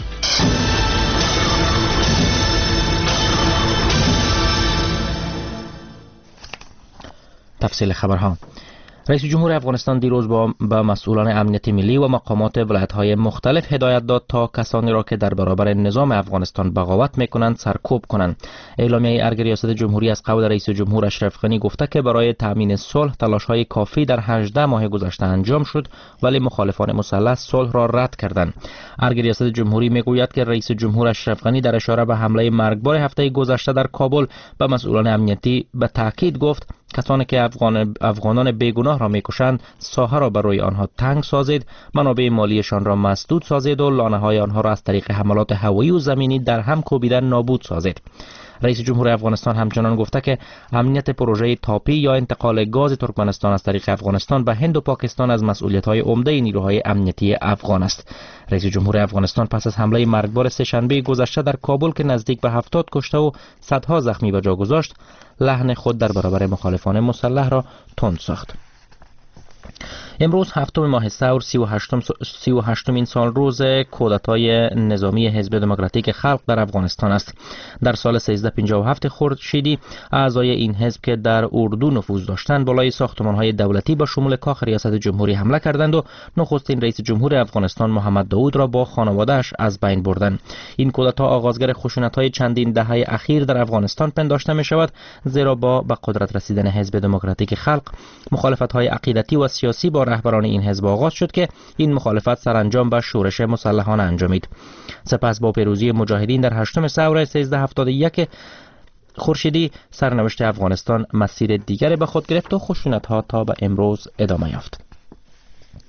تفصیل خبرها. رئیس جمهور افغانستان دیروز با به مسئولان امنیتی ملی و مقامات ولایت‌های مختلف هدایت داد تا کسانی را که در برابر نظام افغانستان بغاوت می‌کنند سرکوب کنند. اعلامیه ارگ ریاست جمهوری از قول رئیس جمهور اشرف غنی گفته که برای تامین صلح تلاش‌های کافی در هجده ماه گذشته انجام شد، ولی مخالفان مسلح صلح را رد کردند. ارگ ریاست جمهوری میگوید که رئیس جمهور اشرف غنی در اشاره به حمله مرگبار هفته گذشته در کابل به مسئولان امنیتی به تاکید گفت کسانی که افغان افغانان بیگناه را میکشند ساحه را برای آنها تنگ سازید، منابع مالیشان را مسدود سازید و لانه های آنها را از طریق حملات هوایی و زمینی در هم کوبیدن نابود سازید. رئیس جمهور افغانستان همچنان گفته که امنیت پروژه تاپی یا انتقال گاز ترکمنستان از طریق افغانستان به هند و پاکستان از مسئولیت‌های عمده نیروهای امنیتی افغان است. رئیس جمهور افغانستان پس از حمله مرگبار سه‌شنبه گذشته در کابل که نزدیک به هفتاد کشته و صدها زخمی به جا گذاشت، لحن خود در برابر مخالفان مسلح را تند ساخت. امروز هفتم ماه ثور سی و هشتمین سال روز کودتای نظامی حزب دموکراتیک خلق در افغانستان است. در سال سیزده پنجاه و هفت خورشیدی اعضای این حزب که در اردو نفوذ داشتند بالای ساختمان‌های دولتی با شمول کاخ ریاست جمهوری حمله کردند و نخستین رئیس جمهور افغانستان محمد داود را با خانواده‌اش از بین بردند. این کودتا آغازگر خشونت‌های چندین دهه اخیر در افغانستان پنداشته می‌شود، زیرا با به قدرت رسیدن حزب دموکراتیک خلق مخالفت‌های عقیدتی و سیاسی با رهبران این حزب آغاز شد که این مخالفت سرانجام به شورش مسلحانه انجامید. سپس با پیروزی مجاهدین در هشتم ثور سیزده هفتاد و یک خورشیدی سرنوشت افغانستان مسیر دیگری به خود گرفت و خشونت‌ها تا به امروز ادامه یافت.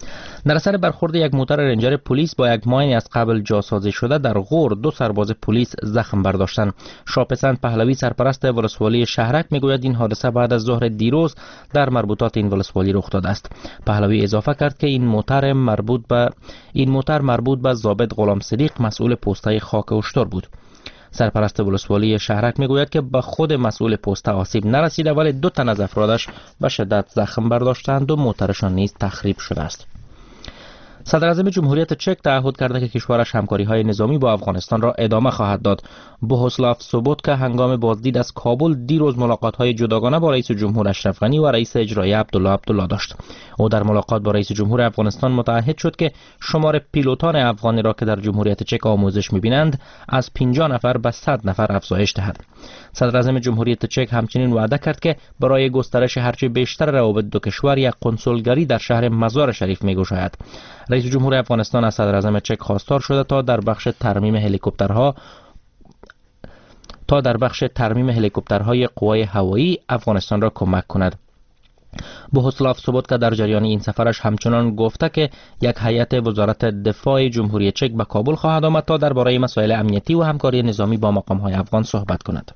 در اثر برخورد یک موتر رنجر پلیس با یک ماین از قبل جاسازی شده در غور دو سرباز پلیس زخم برداشتند. شاپسند پهلوی سرپرست ولسوالی شهرک میگوید این حادثه بعد از ظهر دیروز در مربوطات این ولسوالی رخ داده است. پهلوی اضافه کرد که این موتر مربوط به این موتر مربوط به ضابط غلام صدیق مسئول پسته خاک اشتر بود. سرپرست ولسوالی شهرک میگوید که به خود مسئول پسته آسیب نرسیده ولی دو تن از افرادش به شدت زخم برداشتند و موترشان نیز تخریب شده است. صدر اعظم جمهوریت چک تعهد کرده که کشورش همکاری‌های نظامی با افغانستان را ادامه خواهد داد. بوهوسلاف سوبوتکا هنگام بازدید از کابل دیروز ملاقات‌های جداگانه با رئیس جمهور اشرف غنی و رئیس اجرایی عبدالله عبدالله داشت. او در ملاقات با رئیس جمهور افغانستان متعهد شد که شمار پیلوتان افغانی را که در جمهوریت چک آموزش می‌بینند از پنجاه نفر به صد نفر افزایش دهد. صدر اعظم جمهوریت چک همچنین وعده کرد که برای گسترش هرچه بیشتر روابط دو کشور یک کنسولگری در شهر مزار شریف می‌گشاید. رئیس جمهور افغانستان از صدر اعظم چک خواستار شده تا در بخش ترمیم هلیکوپترها تا در بخش ترمیم هلیکوپترهای قوای هوایی افغانستان را کمک کند. بوهوسلاف سوبوتکا در جریان این سفرش همچنان گفته که یک هیئت وزارت دفاع جمهوری چک به کابل خواهد آمد تا درباره مسائل امنیتی و همکاری نظامی با مقام‌های افغان صحبت کند.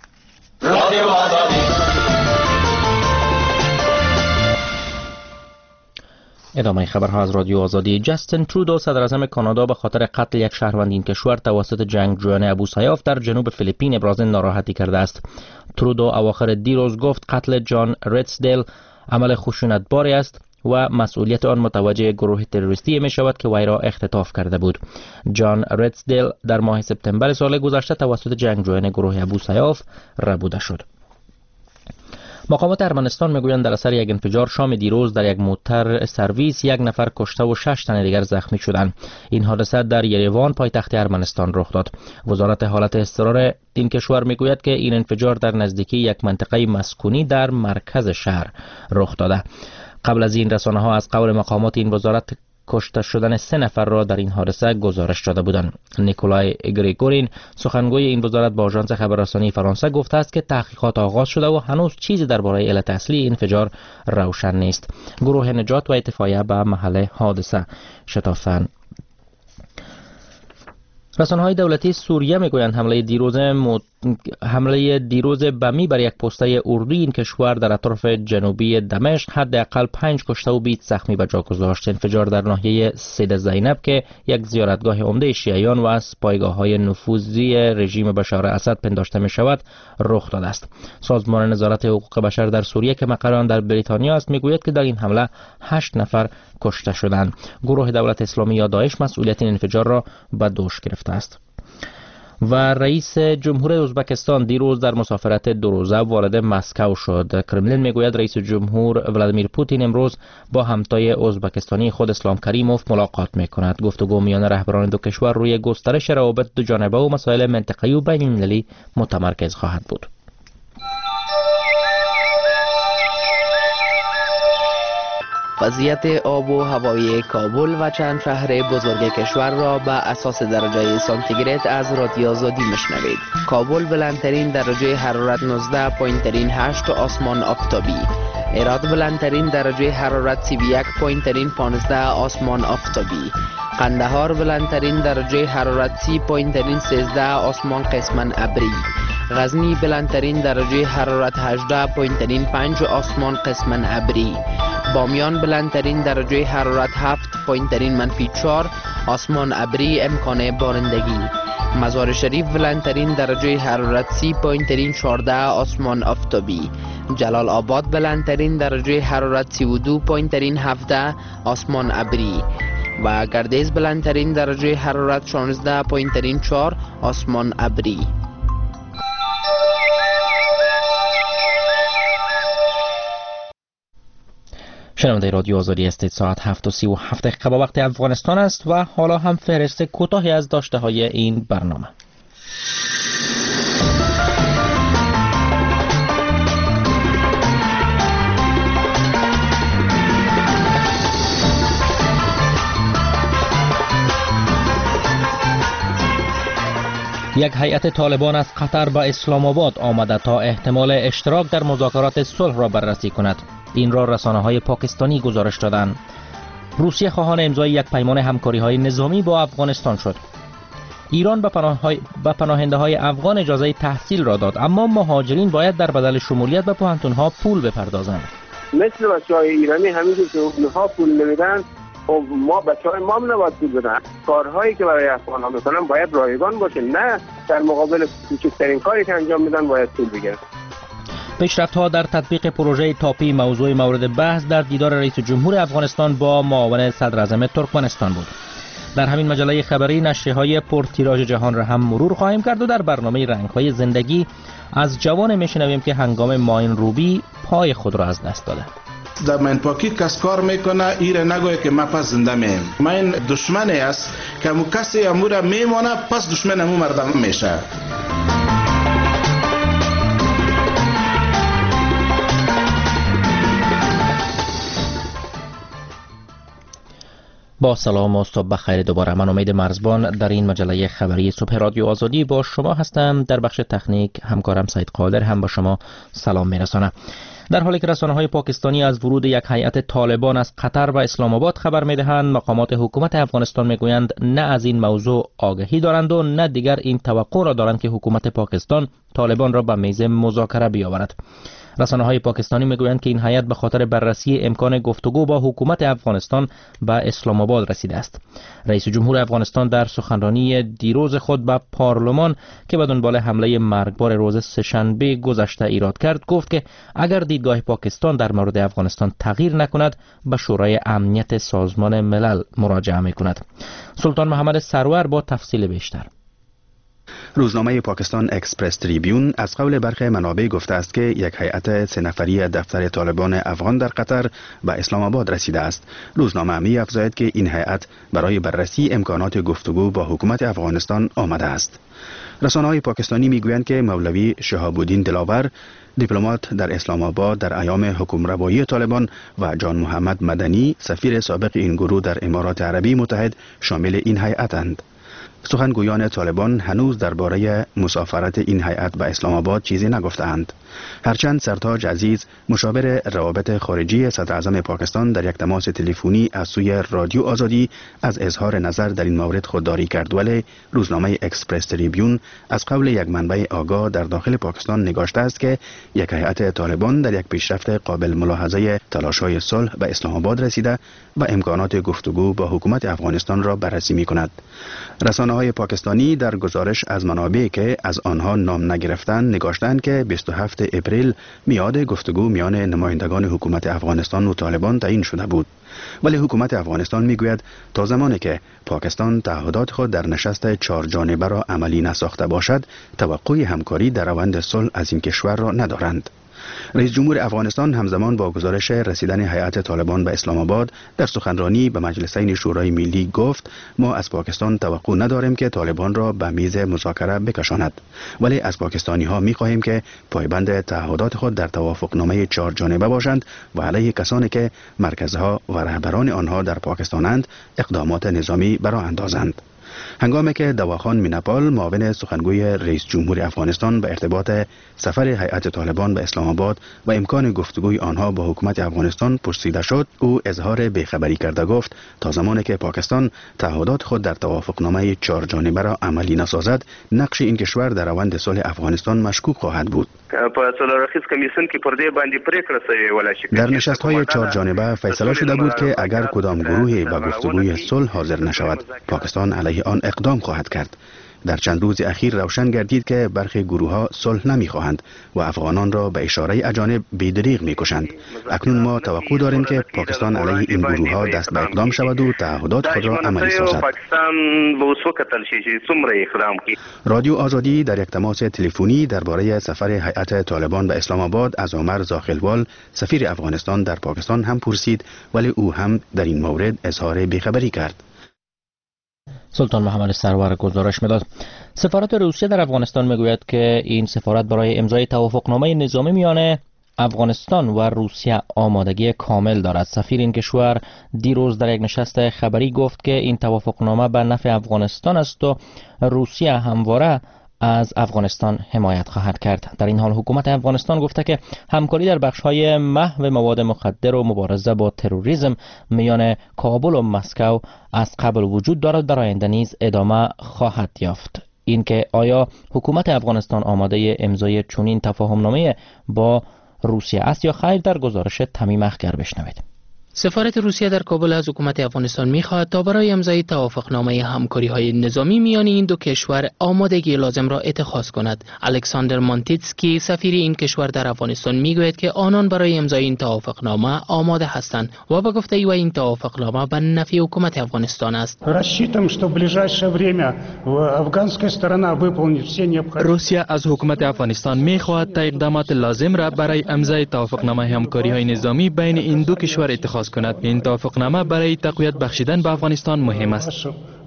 ادامه خبرها از رادیو آزادی. جاستین ترودو صدر اعظم کانادا به خاطر قتل یک شهروند این کشور توسط جنگجویان ابوسیاف در جنوب فیلیپین ابراز ناراحتی کرده است. ترودو اواخر دیروز گفت قتل جان ریتسدیل عمل خشونتباری است و مسئولیت آن متوجه گروه تروریستی می شود که وی را اختطاف کرده بود. جان ریتسدیل در ماه سپتامبر سال گذشته توسط جنگجویان گروه ابوسیاف ربوده شد. مقامات ارمنستان میگویند در اثر یک انفجار شام دیروز در یک موتر سرویس یک نفر کشته و شش تن دیگر زخمی شدند. این حادثه در یریوان پایتخت ارمنستان رخ داد. وزارت حالت اضطرار این کشور میگوید که این انفجار در نزدیکی یک منطقه مسکونی در مرکز شهر رخ داده. قبل از این رسانه ها از قول مقامات این وزارت کشته شدن سه نفر را در این حادثه گزارش داده بودند. نیکولای گریگورین سخنگوی این وزارت با آژانس خبررسانی فرانسه گفته است که تحقیقات آغاز شده و هنوز چیزی درباره علت اصلی انفجار روشن نیست. گروه نجات و اتفاقیه به محل حادثه شتافتند. رسانه‌های دولتی سوریه میگویند حمله دیروز مد... حمله دیروز بمی بر یک پسته اردوی این کشور در اطراف جنوبی دمشق حداقل پنج کشته و بیست زخمی به جا گذاشت. انفجار در ناحیه سید زینب که یک زیارتگاه عمده شیعیان و از پایگاه‌های نفوذی رژیم بشار اسد پنداشته می شود رخ داده است. سازمان نظارت حقوق بشر در سوریه که مقر آن در بریتانیا است میگوید که در این حمله هشت نفر کشته شدند. گروه دولت اسلامی یا داعش مسئولیت این انفجار را به دوش گرفته است. و رئیس جمهور ازبکستان دیروز در مسافرت دو روزه وارد مسکو شد. کرملین میگوید رئیس جمهور ولادیمیر پوتین امروز با همتای ازبکستانی خود اسلام کریموف ملاقات میکند. گفتگو میان رهبران دو کشور روی گسترش روابط دو جانبه و مسائل منطقه‌ای و بین المللی متمرکز خواهد بود. وضعیت آب و هوایی کابل و چند شهر بزرگ کشور را به اساس درجه سانتیگراد از رادیو آزادی مشنوید. کابل بلندترین درجه حرارت نوزده پایینترین هشت آسمان آفتابی. هرات بلندترین درجه حرارت سی و یک پایینترین پانزده آسمان آفتابی. قندهار بلندترین درجه حرارت سی پایینترین سیزده آسمان قسماً ابری. غزنی بلندترین درجه حرارت هجده پایینترین پنج آسمان قسماً ابری. بامیان بلندترین درجه حرارت هفت پایینترین منفی چهار آسمان ابری امکان بارندگی. مزار شریف بلندترین درجه حرارت سی پایینترین چهارده آسمان آفتابی. جلال آباد بلندترین درجه حرارت سی و دو پایینترین هفده آسمان ابری و گردیز بلندترین درجه حرارت شانزده پایینترین چهار آسمان ابری. شنونده رادیو آزادی هستید. ساعت هفت و سی و هفت دقیقه با وقت افغانستان است و حالا هم فهرست کوتاهی از داشته های این برنامه. یک هیئت طالبان از قطر به اسلام آباد آمده تا احتمال اشتراک در مذاکرات صلح را بررسی کند. این را رسانه‌های پاکستانی گزارش دادند. روسیه خواهان امضای یک پیمان همکاری‌های نظامی با افغانستان شد. ایران به پناههای به پناهنده های افغان اجازه تحصیل را داد، اما مهاجرین باید در بدل شمولیت به پوهنتون‌ها پول بپردازند. مثل بچه‌های ایرانی همینجور که اونها پول نمیدن، خب ما بچه‌های ما هم نباید پول بدن. کارهایی که برای افغان‌ها میکنن باید رایگان باشه، نه در مقابل کوچکترین کاری که انجام میدن باید پول بگیرن. پیشرفت‌ها در تطبیق پروژه تاپی موضوع مورد بحث در دیدار رئیس جمهور افغانستان با معاون صدراعظم ترکمنستان بود. در همین مجله خبری نشریه‌های پرتیراژ جهان را هم مرور خواهیم کرد و در برنامه رنگ‌های زندگی از جوان میشنویم که هنگام ماین روبی پای خود را از دست داده. در من پاکی کس کار میکنه ایره نگویه که ما پس زنده میم. من دشمنی است که مو کسی امور میمونه پس دشمن امو مردم میشه. با سلام و صبح بخیر. دوباره من امید مرزبان در این مجله خبری صبح رادیو آزادی با شما هستم. در بخش تکنیک همکارم سید قادر هم با شما سلام میرسانه. در حالی که رسانه‌های پاکستانی از ورود یک هیئت طالبان از قطر و اسلام آباد خبر می‌دهند، مقامات حکومت افغانستان میگویند نه از این موضوع آگاهی دارند و نه دیگر این توقع را دارند که حکومت پاکستان طالبان را به میز مذاکره بیاورد. رسانه‌های پاکستانی میگویند که این هیئت به خاطر بررسی امکان گفتگو با حکومت افغانستان به اسلام آباد رسیده است. رئیس جمهور افغانستان در سخنرانی دیروز خود به پارلمان که به دنبال حمله مرگبار روز سه‌شنبه گذشته ایراد کرد، گفت که اگر دیدگاه پاکستان در مورد افغانستان تغییر نکند به شورای امنیت سازمان ملل مراجعه میکند. سلطان محمد سرور با تفصیل بیشتر. روزنامه پاکستان اکسپرس تریبیون از قول برخی منابع گفته است که یک هیئت سه نفری دفتر طالبان افغان در قطر به اسلام آباد رسیده است. روزنامه می افزاید که این هیئت برای بررسی امکانات گفتگو با حکومت افغانستان آمده است. رسانه‌های پاکستانی میگویند که مولوی شهاب الدین دلاور، دیپلمات در اسلام آباد در ایام حکمروایی طالبان، و جان محمد مدنی، سفیر سابق این گروه در امارات عربی متحد، شامل این هیئت‌اند. سخنگویان طالبان هنوز درباره مسافرت این هیئت به اسلام آباد چیزی نگفتند. هرچند سرتاج عزیز، مشاور روابط خارجی صدراعظم پاکستان، در یک تماس تلفنی از سوی رادیو آزادی از اظهار نظر در این مورد خودداری کرد، ولی روزنامه اکسپرس تریبیون از قول یک منبع آگاه در داخل پاکستان نگاشته است که یک هیئت طالبان در یک پیشرفت قابل ملاحظه تلاش‌های صلح به اسلام آباد رسیده و امکانات گفتگو با حکومت افغانستان را بررسی می‌کند. رسانه‌های پاکستانی در گزارش از منابعی که از آنها نام نگرفتند نگاشتند که بیست و هفتم اپریل میعاد گفتگو میان نمایندگان حکومت افغانستان و طالبان تعیین شده بود، ولی حکومت افغانستان میگوید تا زمانی که پاکستان تعهدات خود در نشست چهار جانبه را عملی نساخته باشد، توقع همکاری در روند صلح از این کشور را ندارند. رئیس جمهور افغانستان همزمان با گزارش رسیدن هیئت طالبان به اسلام آباد در سخنرانی به مجلسین شورای ملی گفت ما از پاکستان توقع نداریم که طالبان را به میز مذاکره بکشاند، ولی از پاکستانی ها می خواهیم که پایبند تعهدات خود در توافقنامه چهار جانبه باشند و علیه کسانی که مرکزها و رهبران آنها در پاکستانند اقدامات نظامی برآ اندازند. هنگامی که دواخان مینپال، معاون سخنگوی رئیس جمهور افغانستان، به ارتباط سفر هیئت طالبان به اسلام آباد و امکان گفتگوی آنها با حکومت افغانستان پرسیده شد، او اظهار بیخبری کرده گفت تا زمانی که پاکستان تعهدات خود در توافقنامه چهار جانبه را عملی نسازد، نقش این کشور در روند صلح افغانستان مشکوک خواهد بود. در نشست‌های چهار جانبه فیصله شده بود که اگر کدام گروهی به گفتگوی صلح حاضر نشود، پاکستان علیه آن اقدام خواهد کرد. در چند روز اخیر روشن گردید که برخی گروه‌ها صلح نمی‌خواهند و افغانان را به اشاره اجانب بی‌دریغ می‌کشند. اکنون ما توقع داریم که پاکستان علیه این گروه‌ها دست به اقدام شود و تعهدات خود را عملی سازد. رادیو آزادی در یک تماس تلفنی درباره سفر هیئت طالبان به اسلام آباد از عمر زاخلوال، سفیر افغانستان در پاکستان هم پرسید، ولی او هم در این مورد اظهار بیخبری کرد. سلطان محمد سرور گزارش میداد. سفارت روسیه در افغانستان میگوید که این سفارت برای امضای توافقنامه نظامی میان افغانستان و روسیه آمادگی کامل دارد. سفیر این کشور دیروز در یک نشست خبری گفت که این توافقنامه به نفع افغانستان است و روسیه همواره از افغانستان حمایت خواهد کرد. در این حال حکومت افغانستان گفته که همکاری در بخش‌های محو مواد مخدر و مبارزه با تروریسم میان کابل و مسکو از قبل وجود دارد، در آینده نیز ادامه خواهد یافت. اینکه آیا حکومت افغانستان آماده امضای چنین تفاهمنامه با روسیه است یا خیر، در گزارش تمیم اخگر بشنوید. سفارت روسیه در کابل از حکومت افغانستان می‌خواهد تا برای امضای توافقنامه همکاری‌های نظامی میان این دو کشور آمادگی لازم را اتخاذ کند. الکساندر مانتیتسکی سفیر این کشور در افغانستان میگوید که آنان برای امضای این توافقنامه آماده هستند و به گفته او این توافقنامه به نفع حکومت افغانستان است. روسیه از حکومت افغانستان می‌خواهد تا اقدامات لازم را برای امضای توافقنامه همکاری‌های نظامی بین این دو کشور اتخاذ کند. این توافقنامه برای تقویت بخشیدن به افغانستان مهم است.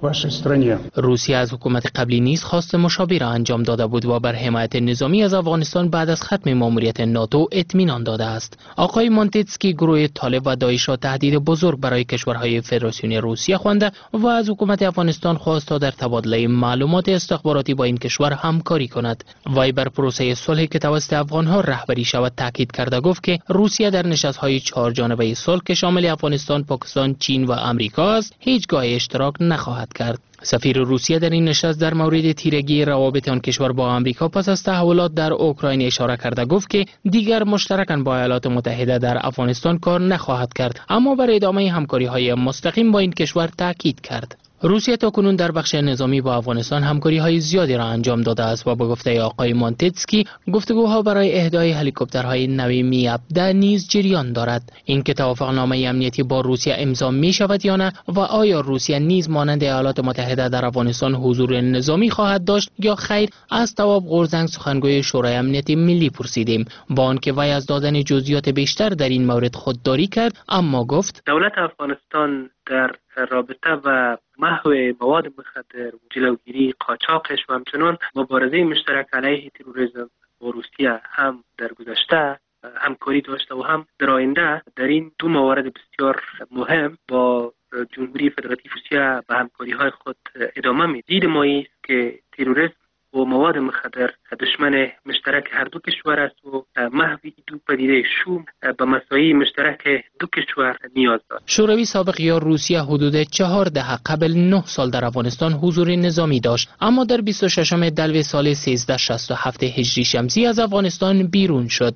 روسیه از حکومت قبلی نیز خواست مشابه را انجام داده بود و بر حمایت نظامی از افغانستان بعد از ختم ماموریت ناتو اطمینان داده است. آقای مانتیتسکی گروه طالب و داعش را تهدید بزرگ برای کشورهای فدراسیون روسیه خوانده و از حکومت افغانستان خواست تا در تبادله معلومات استخباراتی با این کشور همکاری کند. وی بر پروسه صلح که توسط افغانها رهبری شود تاکید کرده، گفت که روسیه در نشست‌های چهار جانبه صلح که شامل افغانستان، پاکستان، چین و آمریکا است، هیچگاه اشتراک نخواهد کرد. سفیر روسیه در این نشست در مورد تیرگی روابط آن کشور با آمریکا پس از تحولات در اوکراین اشاره کرده، گفت که دیگر مشترکاً با ایالات متحده در افغانستان کار نخواهد کرد، اما بر ادامه همکاری‌های مستقیم با این کشور تاکید کرد. روسیه تاکنون در بخش نظامی با افغانستان همکاری‌های زیادی را انجام داده است و با گفته آقای مانتیتسکی گفتگوها برای اهدای هلیکوپترهای نوی می هفده نیز جریان دارد. این که توافقنامه امنیتی با روسیه امضا می شود یا نه و آیا روسیه نیز مانند ایالات متحده در افغانستان حضور نظامی خواهد داشت یا خیر، از تواب قرزنگ سخنگوی شورای امنیت ملی پرسیدیم، با آنکه وی از دادن جزئیات بیشتر در این مورد خودداری کرد، اما گفت دولت افغانستان در رابطه و محو مواد مخدر و جلوگیری قاچاقش و همچنان مبارزه مشترک علیه تروریسم با روسیه هم در گذشته همکاری داشته و هم در آینده در این دو موارد بسیار مهم با جمهوری فدراتیو روسیه به همکاری‌های خود ادامه می‌دهد. دید ما است که تروریسم و مواد مخدر دشمن مشترک هر دو کشور است و محو دو پدیده شوم به مساعی مشترک دو کشور نیاز دارد. شوروی سابق یا روسیه حدود چهار دهه قبل نه سال در افغانستان حضور نظامی داشت، اما در بیست و ششم دلو سال سیزده شصت و هفت هجری شمسی از افغانستان بیرون شد.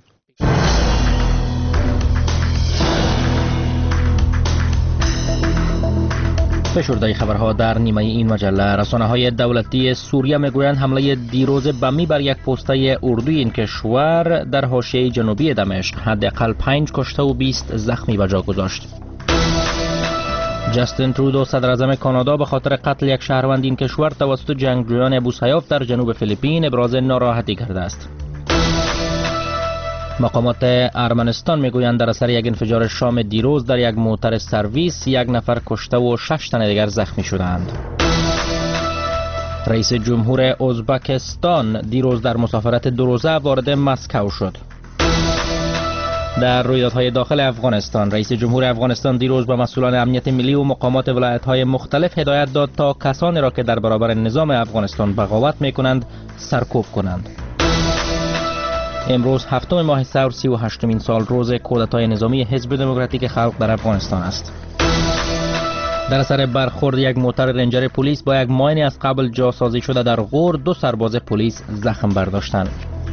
فشرده خبرها در نیمه این مجله. رسانه‌های دولتی سوریه میگویند حمله دیروز بمی بر یک پسته اردوی این کشور در حاشیه جنوبی دمشق حداقل پنج کشته و بیست زخمی به جا گذاشت. جاستین ترودو صدر اعظم کانادا به خاطر قتل یک شهروند این کشور توسط جنگجویان ابوسیاف در جنوب فیلیپین ابراز ناراحتی کرده است. مقامات ارمنستان میگویند در اثر یک انفجار شام دیروز در یک موتر سرویس یک نفر کشته و شش تن دیگر زخمی شدند. رئیس جمهور ازبکستان دیروز در مسافرت دو روزه وارد مسکو شد. در رویدادهای داخل افغانستان، رئیس جمهور افغانستان دیروز به مسئولان امنیت ملی و مقامات ولایت‌های مختلف هدایت داد تا کسانی را که در برابر نظام افغانستان بغاوت می‌کنند سرکوب کنند. امروز هفتم ماه ثور سی و هشتمین سال روز کودتای نظامی حزب دموکراتیک خلق در افغانستان است. در اثر برخورد یک موتر رنجر پلیس با یک ماین از قبل جاسازی شده در غور، دو سرباز پلیس زخم برداشتند.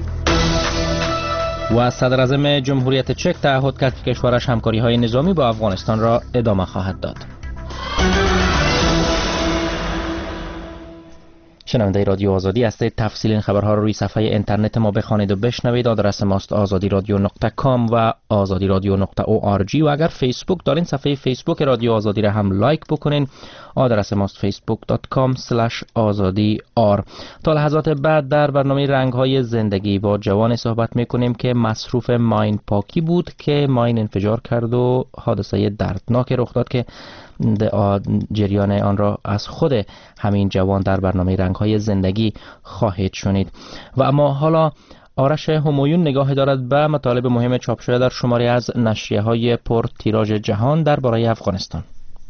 و صدر اعظم جمهوریت چک تعهد کرد که کشورش همکاری‌های نظامی با افغانستان را ادامه خواهد داد. شنونده رادیو آزادی هستید. تفصیل این خبرها را روی صفحه اینترنت ما بخوانید و بشنوید. آدرس ماست آزادی رادیو نقطه کام و آزادی رادیو نقطه او آر جی و اگر فیسبوک دارین صفحه فیسبوک رادیو آزادی را هم لایک بکنین. آدرس ماست فیسبوک دات کام اسلش آزادی آر. تا لحظات بعد در برنامه رنگ‌های زندگی با جوان صحبت می‌کنیم که مصروف ماین پاکی بود که ماین انفجار کرد و حادثه دردناک رخ داد که جریان آن را از خود همین جوان در برنامه رنگ‌های زندگی خواهید شنید. و اما حالا آرش همایون نگاه دارد به مطالب مهم چاپ شده در شماری از نشریه‌های پر تیراژ جهان درباره افغانستان.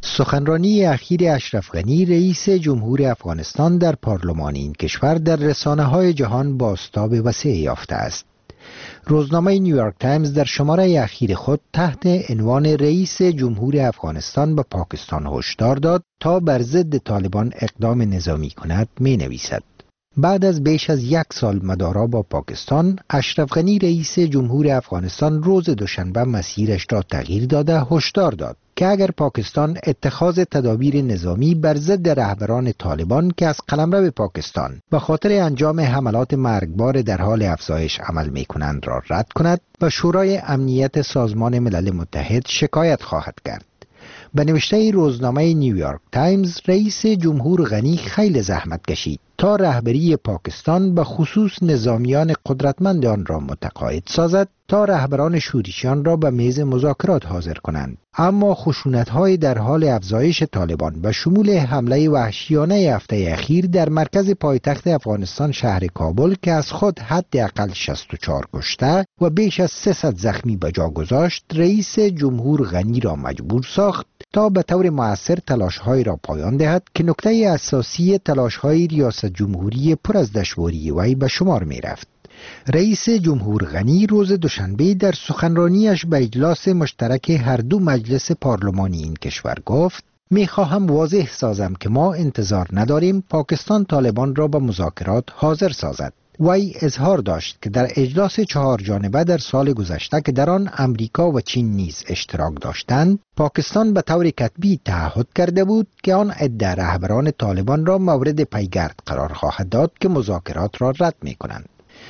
سخنرانی اخیر اشرف غنی رئیس جمهور افغانستان در پارلمان این کشور در رسانه‌های جهان بازتاب وسیع یافته است. روزنامه نیویورک تایمز در شماره اخیر خود تحت عنوان رئیس جمهور افغانستان به پاکستان هشدار داد تا بر ضد طالبان اقدام نظامی کند می نویسد. بعد از بیش از یک سال مدارا با پاکستان، اشرف غنی رئیس جمهور افغانستان روز دوشنبه مسیرش را تغییر داده هشدار داد که اگر پاکستان اتخاذ تدابیر نظامی بر ضد رهبران طالبان که از قلمرو پاکستان به خاطر انجام حملات مرگبار در حال افزایش عمل می‌کنند را رد کند، به شورای امنیت سازمان ملل متحد شکایت خواهد کرد. به نوشته روزنامه نیویورک تایمز، رئیس جمهور غنی خیلی زحمت کشید تا رهبری پاکستان به خصوص نظامیان قدرتمند آن را متقاعد سازد تا رهبران شورشیان را به میز مذاکرات حاضر کنند. اما خشونت‌های در حال افزایش طالبان به شمول حمله وحشیانه هفته اخیر در مرکز پایتخت افغانستان شهر کابل که از خود حداقل شصت و چهار کشته و بیش از سیصد زخمی به جا گذاشت، رئیس جمهور غنی را مجبور ساخت تا به طور مؤثر تلاش‌های را پایان دهد که نکته اساسی تلاش‌های ریاست جمهوری پر از دشواری وی به شمار می‌رفت. رئیس جمهور غنی روز دوشنبه در سخنرانیش به اجلاس مشترک هر دو مجلس پارلمانی این کشور گفت: می‌خواهم واضح سازم که ما انتظار نداریم پاکستان طالبان را به مذاکرات حاضر سازد. وی اظهار داشت که در اجلاس چهار جانبه در سال گذشته که در آن امریکا و چین نیز اشتراک داشتند، پاکستان به طور کتبی تعهد کرده بود که آن عده رهبران طالبان را مورد پیگرد قرار خواهد داد که مذاکرات را رد می‌کنند.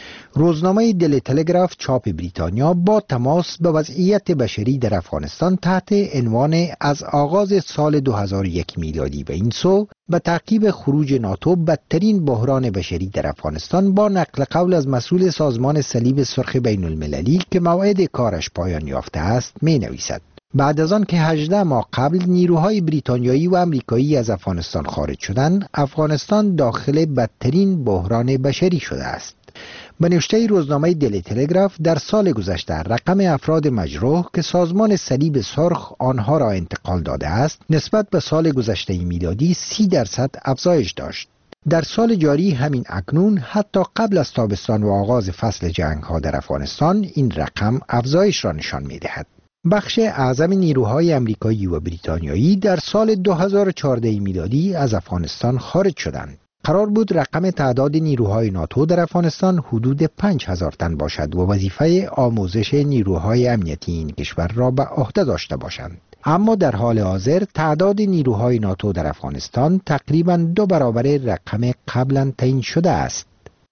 روزنامه دلی تلگراف چاپ بریتانیا با تماس به وضعیت بشری در افغانستان تحت عنوان از آغاز سال دو هزار و یک میلادی به این سو به تعقیب خروج ناتو بدترین بحران بشری در افغانستان با نقل قول از مسئول سازمان صلیب سرخ بین المللی که موعد کارش پایان یافته است می نویسد: بعد از آن که هجده ماه قبل نیروهای بریتانیایی و آمریکایی از افغانستان خارج شدند، افغانستان داخل بدترین بحران بشری شده است. به نوشته روزنامه دلی تلگراف، در سال گذشته رقم افراد مجروح که سازمان صلیب سرخ آنها را انتقال داده است نسبت به سال گذشته میلادی سی درصد افزایش داشت. در سال جاری همین اکنون حتی قبل از تابستان و آغاز فصل جنگ ها در افغانستان این رقم افزایش را نشان می دهد. بخش اعظم نیروهای آمریکایی و بریتانیایی در سال دو هزار و چهارده میلادی از افغانستان خارج شدند. قرار بود رقم تعداد نیروهای ناتو در افغانستان حدود پنج هزار تن باشد و وظیفه آموزش نیروهای امنیتی این کشور را به عهده داشته باشند. اما در حال حاضر تعداد نیروهای ناتو در افغانستان تقریباً دو برابر رقم قبلا تعیین شده است.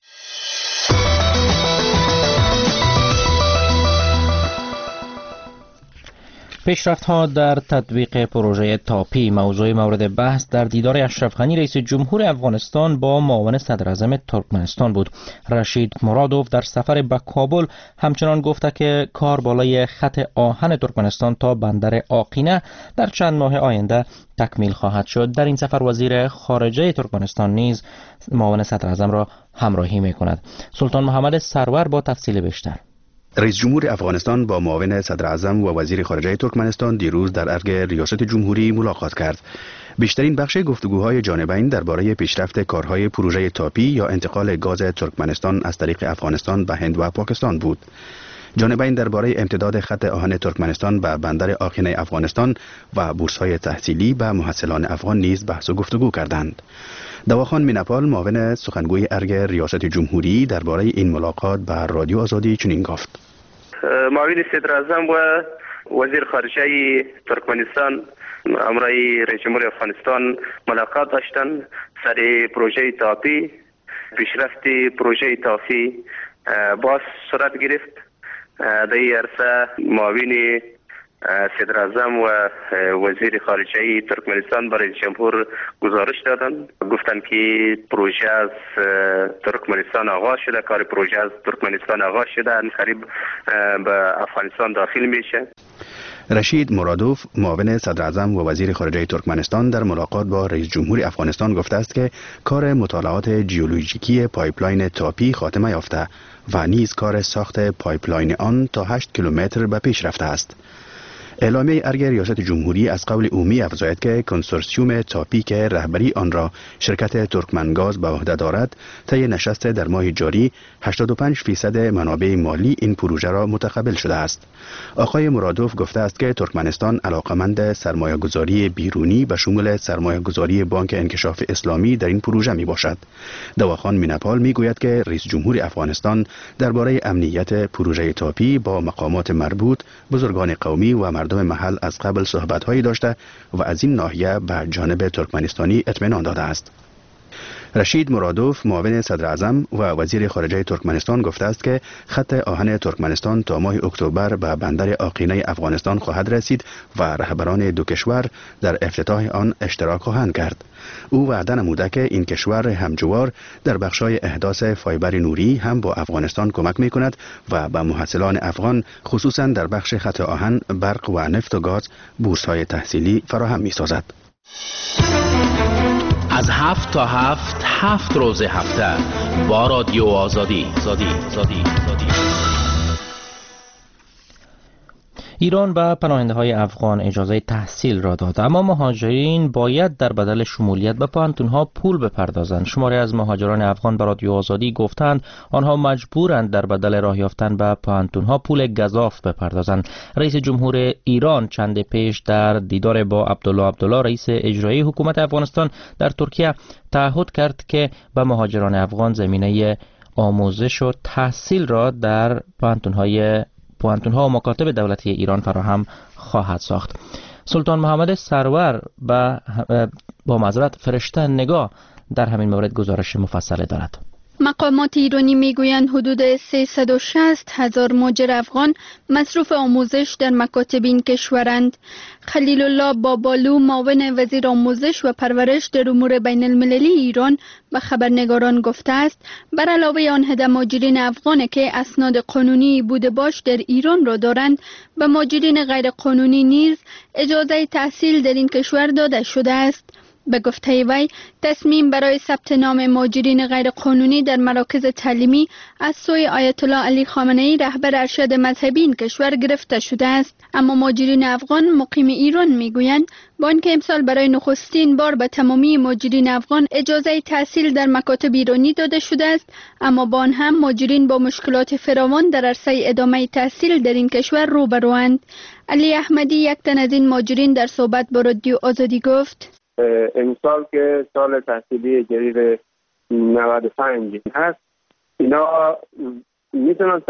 پیشرفت‌ها در تطبیق پروژه تاپی موضوع مورد بحث در دیدار اشرف غنی رئیس جمهور افغانستان با معاون صدر اعظم ترکمنستان بود. رشید مرادوف در سفر به کابل همچنان گفته که کار بالای خط آهن ترکمنستان تا بندر آقینه در چند ماه آینده تکمیل خواهد شد. در این سفر وزیر خارجه ترکمنستان نیز معاون صدر اعظم را همراهی می‌کند. سلطان محمد سرور با تفصیل بیشتر. رئیس جمهور افغانستان با معاون صدر اعظم و وزیر خارجه ترکمنستان دیروز در ارگ ریاست جمهوری ملاقات کرد. بیشترین بخش گفتگوهای جانبین درباره پیشرفت کارهای پروژه تاپی یا انتقال گاز ترکمنستان از طریق افغانستان به هند و پاکستان بود. جانبین درباره امتداد خط آهن ترکمنستان به بندر آقینه افغانستان و بورس‌های تحصیلی به محصلان افغان نیز بحث و گفتگو کردند. دواخان مینپال معاون سخنگوی ارگ ریاست جمهوری درباره این ملاقات به رادیو آزادی چنین گفت: معاون صدر اعظم و وزیر خارجه ترکمنستان همراه رئیس جمهور افغانستان ملاقات داشتند سر پروژه تاپی. پیشرفت پروژه تاپی باز صورت گرفت. در این عرصه معاون صدر اعظم و وزیر خارجه ترکمنستان برای جمهور گزارش دادند. گفتند که پروژه از ترکمنستان آغاز شده، کار پروژه از ترکمنستان آغاز شده، قریب به افغانستان داخل میشه. رشید مرادوف معاون صدر اعظم و وزیر خارجه ترکمنستان در ملاقات با رئیس جمهور افغانستان گفته است که کار مطالعات ژئولوژیکی پایپلاین تاپی خاتمه یافته و نیز کار ساخت پایپلاین آن تا هشت کیلومتر به پیش رفته است. اعلامیه ارگ ریاست جمهوری از قول عمومی افزاید که کنسورسیوم تاپی که رهبری آن را شرکت ترکمنگاز به عهده دارد طی نشست در ماه جاری هشتاد و پنج فیصد منابع مالی این پروژه را متقبل شده است. آقای مرادوف گفته است که ترکمنستان علاقمند سرمایه‌گذاری بیرونی به شمول سرمایه‌گذاری بانک انکشاف اسلامی در این پروژه می باشد. دواخان مینپال می گوید که رئیس جمهور افغانستان درباره امنیت پروژه تاپی با مقامات مربوط، بزرگان قومی و مردم محل از قبل صحبت‌هایی داشته و از این ناحیه به جانب ترکمنستانی اطمینان داده است. رشید مرادوف معاون صدر اعظم و وزیر خارجه ترکمنستان گفته است که خط آهن ترکمنستان تا ماه اکتبر به بندر آقینه افغانستان خواهد رسید و رهبران دو کشور در افتتاح آن اشتراک خواهند کرد. او وعده نموده که این کشور همجوار در بخشای احداث فایبر نوری هم با افغانستان کمک می کند و به محصلان افغان خصوصا در بخش خط آهن برق و نفت و گاز بورس های تحصیلی فراهم می سازد. از هفت تا هفت هفت روز هفته با رادیو آزادی زادی زادی زادی. ایران به پناهنده های افغان اجازه تحصیل را داد، اما مهاجرین باید در بدل شمولیت به پانتونها پول بپردازند. شماری از مهاجران افغان به رادیو آزادی گفتند آنها مجبورند در بدل راه یافتن به پانتونها پول گزاف بپردازند. رئیس جمهور ایران چند پیش در دیدار با عبدالله عبدالله رئیس اجرایی حکومت افغانستان در ترکیه تعهد کرد که به مهاجران افغان زمینه آموزش و تحصیل را در پانتونهای پوانتون‌ها و مکاتب دولتی ایران فراهم خواهد ساخت. سلطان محمد سرور با با معذرت فرشته نگاه در همین مورد گزارش مفصل دارد. مقامات ایرانی میگویند حدود سیصد و شصت هزار مهاجر افغان مصروف آموزش در مکاتب این کشورند. خلیل الله بابالو معاون وزیر آموزش و پرورش در امور بین المللی ایران به خبرنگاران گفته است بر علاوه آن عده مهاجرین افغان که اسناد قانونی بوده باش در ایران را دارند، به مهاجرین غیر قانونی نیز اجازه تحصیل در این کشور داده شده است. به گفته وی تصمیم برای ثبت نام مهاجرین غیر قانونی در مراکز تعلیمی از سوی آیت الله علی خامنه‌ای رهبر ارشد مذهبی این کشور گرفته شده است. اما مهاجرین افغان مقیم ایران میگویند با آنکه امسال برای نخستین بار به تمامی مهاجرین افغان اجازه تحصیل در مکاتب ایرانی داده شده است، اما با آن هم مهاجرین با مشکلات فراوان در عرصه ادامه تحصیل در این کشور روبروند. علی احمدی یک تن از این مهاجرین در صحبت با رادیو آزادی گفت امسال که سال تحصیلی جدید نود و پنج هست، اینا میتونن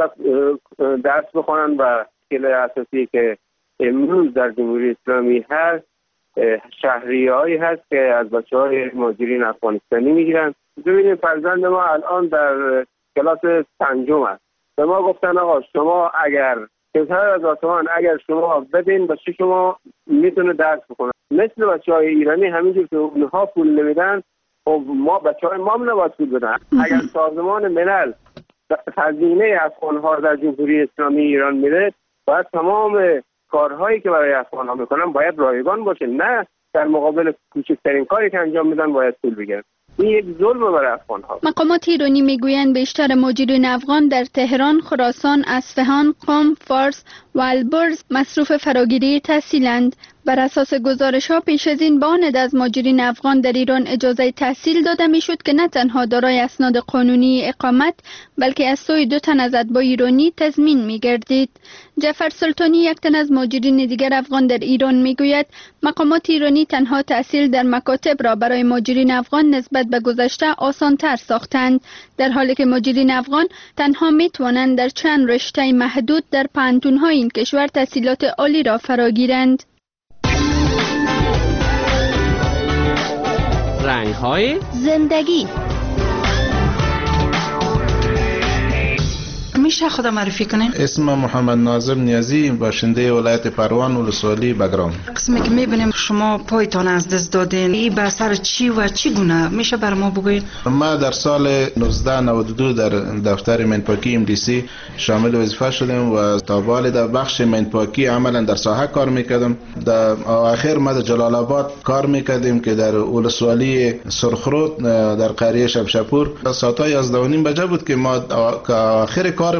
درس بخونن و اسکیل اساسی که امروز در جمهوری اسلامی هست شهریه‌ای هست که از بچه‌های مهاجرین افغانستانی میگیرن. ببینید فرزند ما الان در کلاس پنجم است. به ما گفتن آقا شما اگر کمتر از آسمان اگر شما بدین بچه شما میتونه درس بکنه. مثل بچه‌های ایرانی همینجور که اونها پول نمیدن خب ما بچه‌های ما هم نباید پول بدن. اگر سازمان ملل هزینه افغان‌ها در جمهوری اسلامی ایران میده، باید تمام کارهایی که برای افغان‌ها میکنن باید رایگان باشه، نه در مقابل کوچکترین کاری که انجام میدن باید پول بگیرن. این یک ظلم برای افغان‌ها. مقامات ایرانی میگویند بیشتر مهاجرین افغان در تهران، خراسان، اصفهان، قم، فارس و البرز مصروف فراگیری تحصیلند. بر اساس گزارش ها پیش از این به آن عده از مهاجرین افغان در ایران اجازه تحصیل داده میشد که نه تنها دارای اسناد قانونی اقامت بلکه از سوی دو تن از اتباع ایرانی تضمین میگردید. جعفر سلطانی یک تن از مهاجرین دیگر افغان در ایران میگوید مقامات ایرانی تنها تحصیل در مکاتب را برای مهاجرین افغان نسبت به گذشته آسان‌تر ساختند، در حالی که مهاجرین افغان تنها میتوانند در چند رشته محدود در پانتون‌های این کشور تحصیلات عالی را فراگیرند. رنگ‌های زندگی. میشه خدا معرفی کنین؟ اسم محمد ناظر نیازی، باشنده ولایت پروان ولسوالی بگرام. قسمی که میبینیم شما پایتان از دست دادین، این به اثر چی و چی گونه میشه بر ما بگوید؟ ما در سال نوزده نود و دو در دفتر منپاکی ام دی سی شامل وظیفه شدیم و تا بالی در بخش منپاکی عملا در ساحه کار میکردم. در آخر ما در جلال آباد کار میکردیم که در ولسوالی سرخرود در قریه شبشپور ساعت یازده و نیم بجه بود که ما آخر کار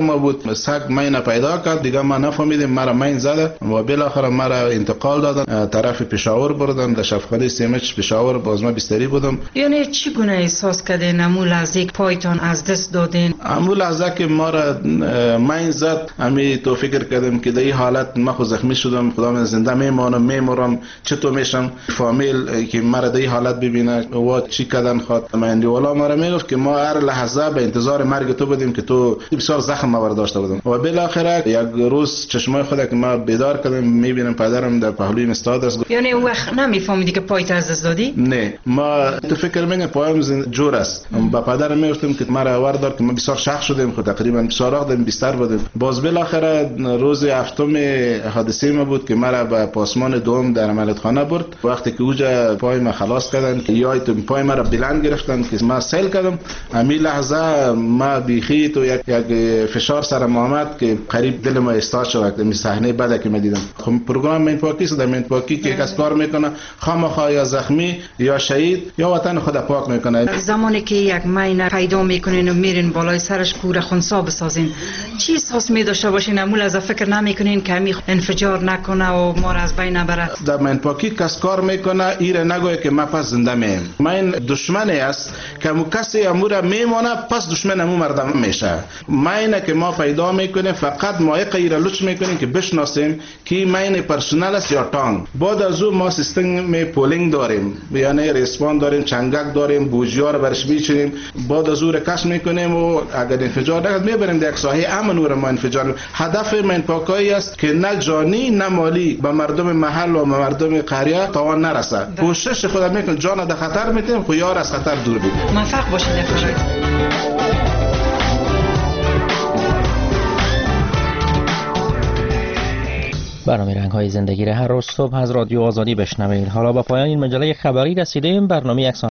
ما بود. سگ مین پیدا کرد، دیگه ما نفهمیدیم، مرا مین زده و بالاخره مرا انتقال دادن طرف پشاور بردن، در شفاخانه سیمچ پشاور. باز ما بستری بودم. یعنی چی گونه احساس کردین امو لحظه یک پایتان از دست دادین؟ امو لحظه که ما را مین زد، امی تو فکر کردم که در این حالت ما خود زخمی شدم، خدا من زنده میمانم میمرم چطور میشم. فامیل که مرا در این حالت ببینه و چی کردن خواد، من والا ما را میگفت که ما هر لحظه به انتظار مرگ تو بودیم که تو بسیار زخم ما برداشته بودم. و بالاخره یک روز چشمای خود که ما بیدار کردم، میبینم پدرم در پهلوی استاد است. یعنی وقت نمیفهمیدی که پایت از دست دادی؟ نه، ما تو فکر میگم پایم جور است. با پدرم میگفتم که مرا آوردار که ما بسیار شخ شدیم، خود تقریبا بسیار آدم بیشتر بودیم. باز بالاخره روز هفتم حادثه ما بود که مرا به پاسمان دوم در عملتخانه برد. وقتی که اوجا پای ما خلاص کردن که یای تو پای مرا بلند گرفتن که ما سیل کردم، همین لحظه ما بیخی تو یک یک فشار سر محمد که قریب دل ما استاد شد. این صحنه بعد که من دیدم خب پروگرام من پاکی است، من پاکی که کس کار میکنه خامخا یا زخمی یا شهید یا وطن خود پاک میکنه. زمانی که یک مین پیدا میکنین و میرین بالای سرش کوره خنثی بسازین، چی احساس می داشته باشین؟ امول از فکر نمیکنین که می انفجار نکنه و ما را از بین نبره؟ در من پاکی کس کار میکنه ایره نگوی که ما پس زنده میم. من دشمنی است که مو کسی امور میمونه پس دشمن مو مردم میشه. مینه که ما پیدا میکنیم فقط ما ایره لچ میکنیم که بشناسیم که مین پرسونل است یا تانگ. بعد از اون ما سیستم پولینگ داریم، یعنی ریسپان داریم، چنگک داریم، بوجیا رو برش میچینیم. بعد از اون کش میکنیم و اگر انفجار نکرد میبریم در یک ساحه امن و ما انفجار. هدف من پاکایی است که نه جانی نه مالی به مردم محل و مردم قریه تاوان نرسه. کوشش خود میکنیم جان در خطر میتیم خو یار از خطر دور بید. موفق باشید. برنامه رنگ های زندگی را هر روز صبح از رادیو آزادی بشنوید. حالا با پایان این مجله خبری رسیدیم. برنامه